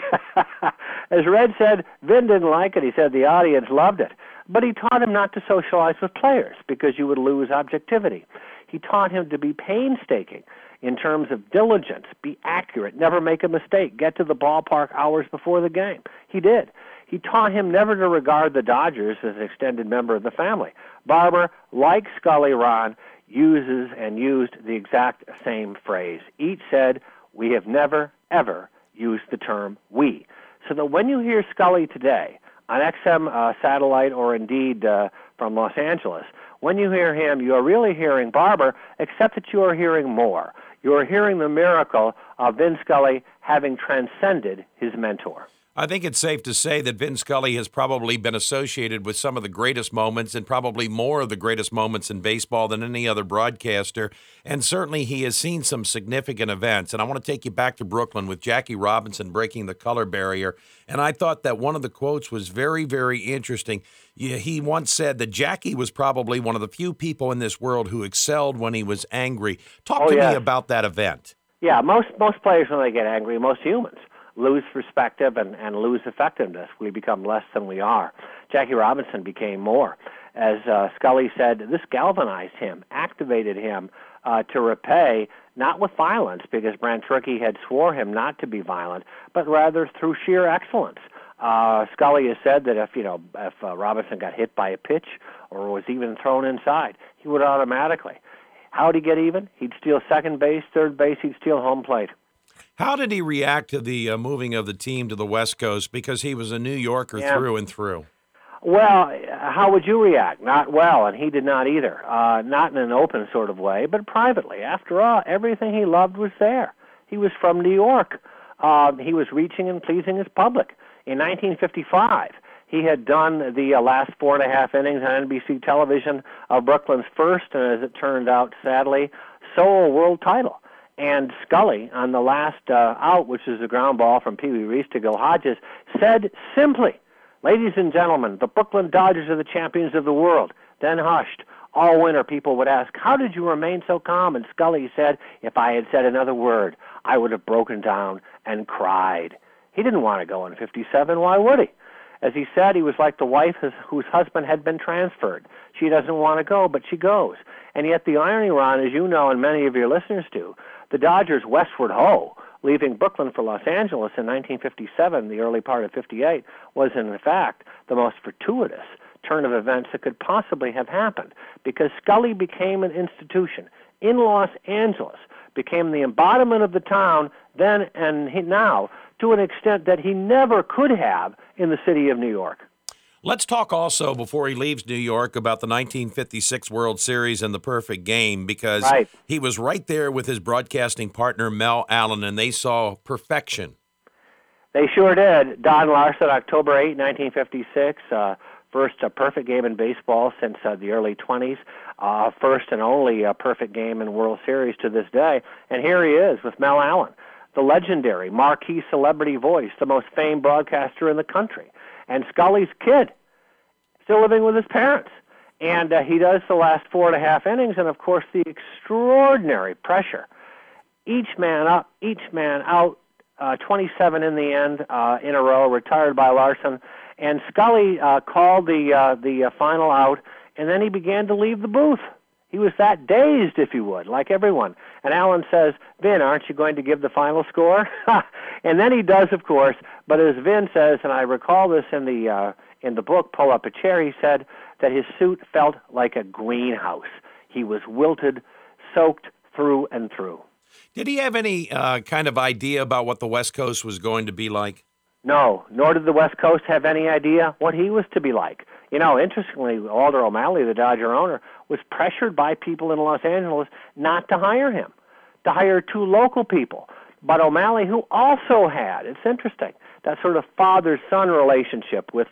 As Red said, Vin didn't like it. He said the audience loved it. But he taught him not to socialize with players because you would lose objectivity. He taught him to be painstaking in terms of diligence, be accurate, never make a mistake, get to the ballpark hours before the game. He did. He taught him never to regard the Dodgers as an extended member of the family. Barber, like Scully, Ron, uses and used the exact same phrase. Each said, "We have never, ever used the term we." So that when you hear Scully today on XM satellite or indeed from Los Angeles, when you hear him, you are really hearing Barber, except that you are hearing more. You are hearing the miracle of Vin Scully having transcended his mentor. I think it's safe to say that Vin Scully has probably been associated with some of the greatest moments and probably more of the greatest moments in baseball than any other broadcaster. And certainly he has seen some significant events. And I want to take you back to Brooklyn with Jackie Robinson breaking the color barrier. And I thought that one of the quotes was very, very interesting. He once said that Jackie was probably one of the few people in this world who excelled when he was angry. Talk to me about that event. Yeah, most players, when they get angry, most humans, lose perspective and lose effectiveness. We become less than we are. Jackie Robinson became more. As Scully said, this galvanized him, activated him to repay, not with violence, because Branch Rickey had swore him not to be violent, but rather through sheer excellence. Scully has said that if Robinson got hit by a pitch or was even thrown inside, he would automatically. How'd he get even? He'd steal second base, third base, he'd steal home plate. How did he react to the moving of the team to the West Coast? Because he was a New Yorker through and through. Well, how would you react? Not well, and he did not either. Not in an open sort of way, but privately. After all, everything he loved was there. He was from New York. He was reaching and pleasing his public. In 1955, he had done the last 4.5 innings on NBC television of Brooklyn's first, and as it turned out, sadly, sole world title. And Scully, on the last out, which is a ground ball from Pee Wee Reese to Gil Hodges, said simply, "Ladies and gentlemen, the Brooklyn Dodgers are the champions of the world." Then hushed. All winter, people would ask, "How did you remain so calm?" And Scully said, "If I had said another word, I would have broken down and cried." He didn't want to go in 57. Why would he? As he said, he was like the wife whose husband had been transferred. She doesn't want to go, but she goes. And yet the irony, Ron, as you know and many of your listeners do, the Dodgers westward ho, leaving Brooklyn for Los Angeles in 1957, the early part of 58, was in fact the most fortuitous turn of events that could possibly have happened, because Scully became an institution in Los Angeles, became the embodiment of the town then and now, to an extent that he never could have in the city of New York. Let's talk also, before he leaves New York, about the 1956 World Series and the perfect game, because he was right there with his broadcasting partner, Mel Allen, and they saw perfection. They sure did. Don Larson, October 8, 1956, first perfect game in baseball since the early 20s, first and only perfect game in World Series to this day. And here he is with Mel Allen, the legendary marquee celebrity voice, the most famed broadcaster in the country, and Scully's kid, still living with his parents. And he does the last 4.5 innings, and of course the extraordinary pressure. Each man up, each man out, 27 in the end in a row, retired by Larson. And Scully called the final out, and then he began to leave the booth. He was that dazed, if you would, like everyone. And Allen says, "Vin, aren't you going to give the final score?" And then he does, of course. But as Vin says, and I recall this in the book, Pull Up a Chair, he said that his suit felt like a greenhouse. He was wilted, soaked through and through. Did he have any kind of idea about what the West Coast was going to be like? No, nor did the West Coast have any idea what he was to be like. You know, interestingly, Alder O'Malley, the Dodger owner, was pressured by people in Los Angeles not to hire him, to hire 2 local people. But O'Malley, who also had, it's interesting, that sort of father-son relationship with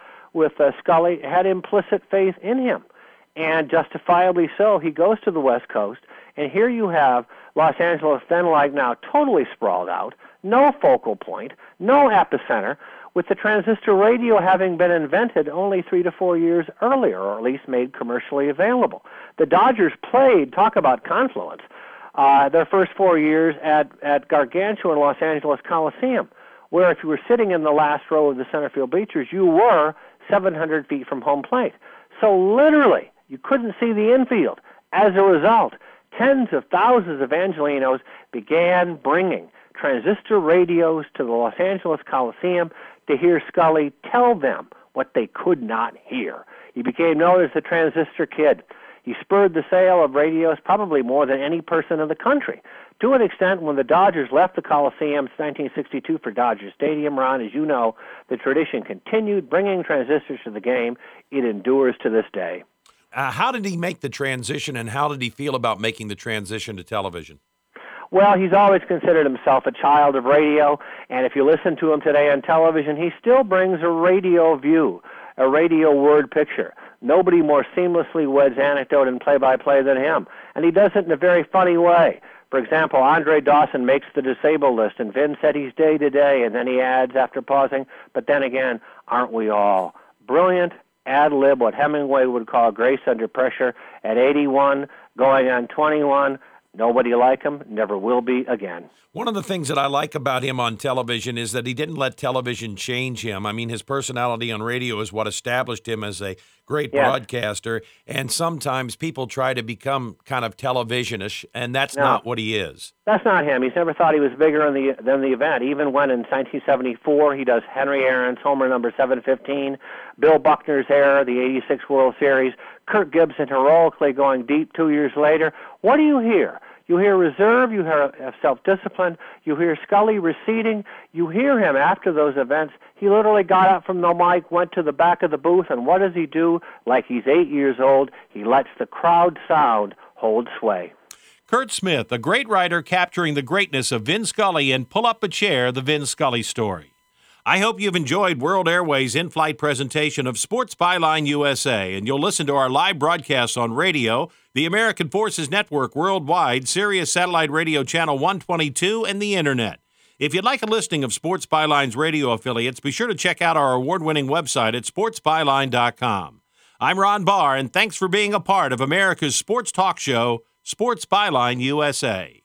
Scully, had implicit faith in him. And justifiably so, he goes to the West Coast, and here you have Los Angeles then like now totally sprawled out, no focal point, no epicenter, with the transistor radio having been invented only 3 to 4 years earlier, or at least made commercially available. The Dodgers played, talk about confluence, their first 4 years at Gargantuan Los Angeles Coliseum, where if you were sitting in the last row of the center field bleachers, you were 700 feet from home plate. So literally, you couldn't see the infield. As a result, tens of thousands of Angelenos began bringing transistor radios to the Los Angeles Coliseum to hear Scully tell them what they could not hear. He became known as the Transistor Kid. He spurred the sale of radios probably more than any person in the country. To an extent, when the Dodgers left the Coliseum in 1962 for Dodger Stadium, Ron, as you know, the tradition continued, bringing transistors to the game. It endures to this day. How did he make the transition, and how did he feel about making the transition to television? Well, he's always considered himself a child of radio, and if you listen to him today on television, he still brings a radio view, a radio word picture. Nobody more seamlessly weds anecdote and play-by-play than him, and he does it in a very funny way. For example, Andre Dawson makes the disabled list, and Vin said he's day-to-day, and then he adds, after pausing, "But then again, aren't we all?" Brilliant ad-lib, what Hemingway would call grace under pressure, at 81, going on 21, nobody like him, never will be again. One of the things that I like about him on television is that he didn't let television change him. I mean, his personality on radio is what established him as a great broadcaster, and sometimes people try to become kind of televisionish, and that's not what he is. That's not him. He's never thought he was bigger than the event, even when in 1974 he does Henry Aaron's homer number 715, Bill Buckner's error, the 86 World Series, Kirk Gibson heroically going deep 2 years later. What do you hear? You hear reserve, you hear self-discipline, you hear Scully receding, you hear him after those events. He literally got up from the mic, went to the back of the booth, and what does he do? Like he's 8 years old, he lets the crowd sound hold sway. Curt Smith, a great writer capturing the greatness of Vin Scully in Pull Up a Chair, The Vin Scully Story. I hope you've enjoyed World Airways' in-flight presentation of Sports Byline USA, and you'll listen to our live broadcasts on radio, the American Forces Network worldwide, Sirius Satellite Radio Channel 122, and the Internet. If you'd like a listing of Sports Byline's radio affiliates, be sure to check out our award-winning website at sportsbyline.com. I'm Ron Barr, and thanks for being a part of America's sports talk show, Sports Byline USA.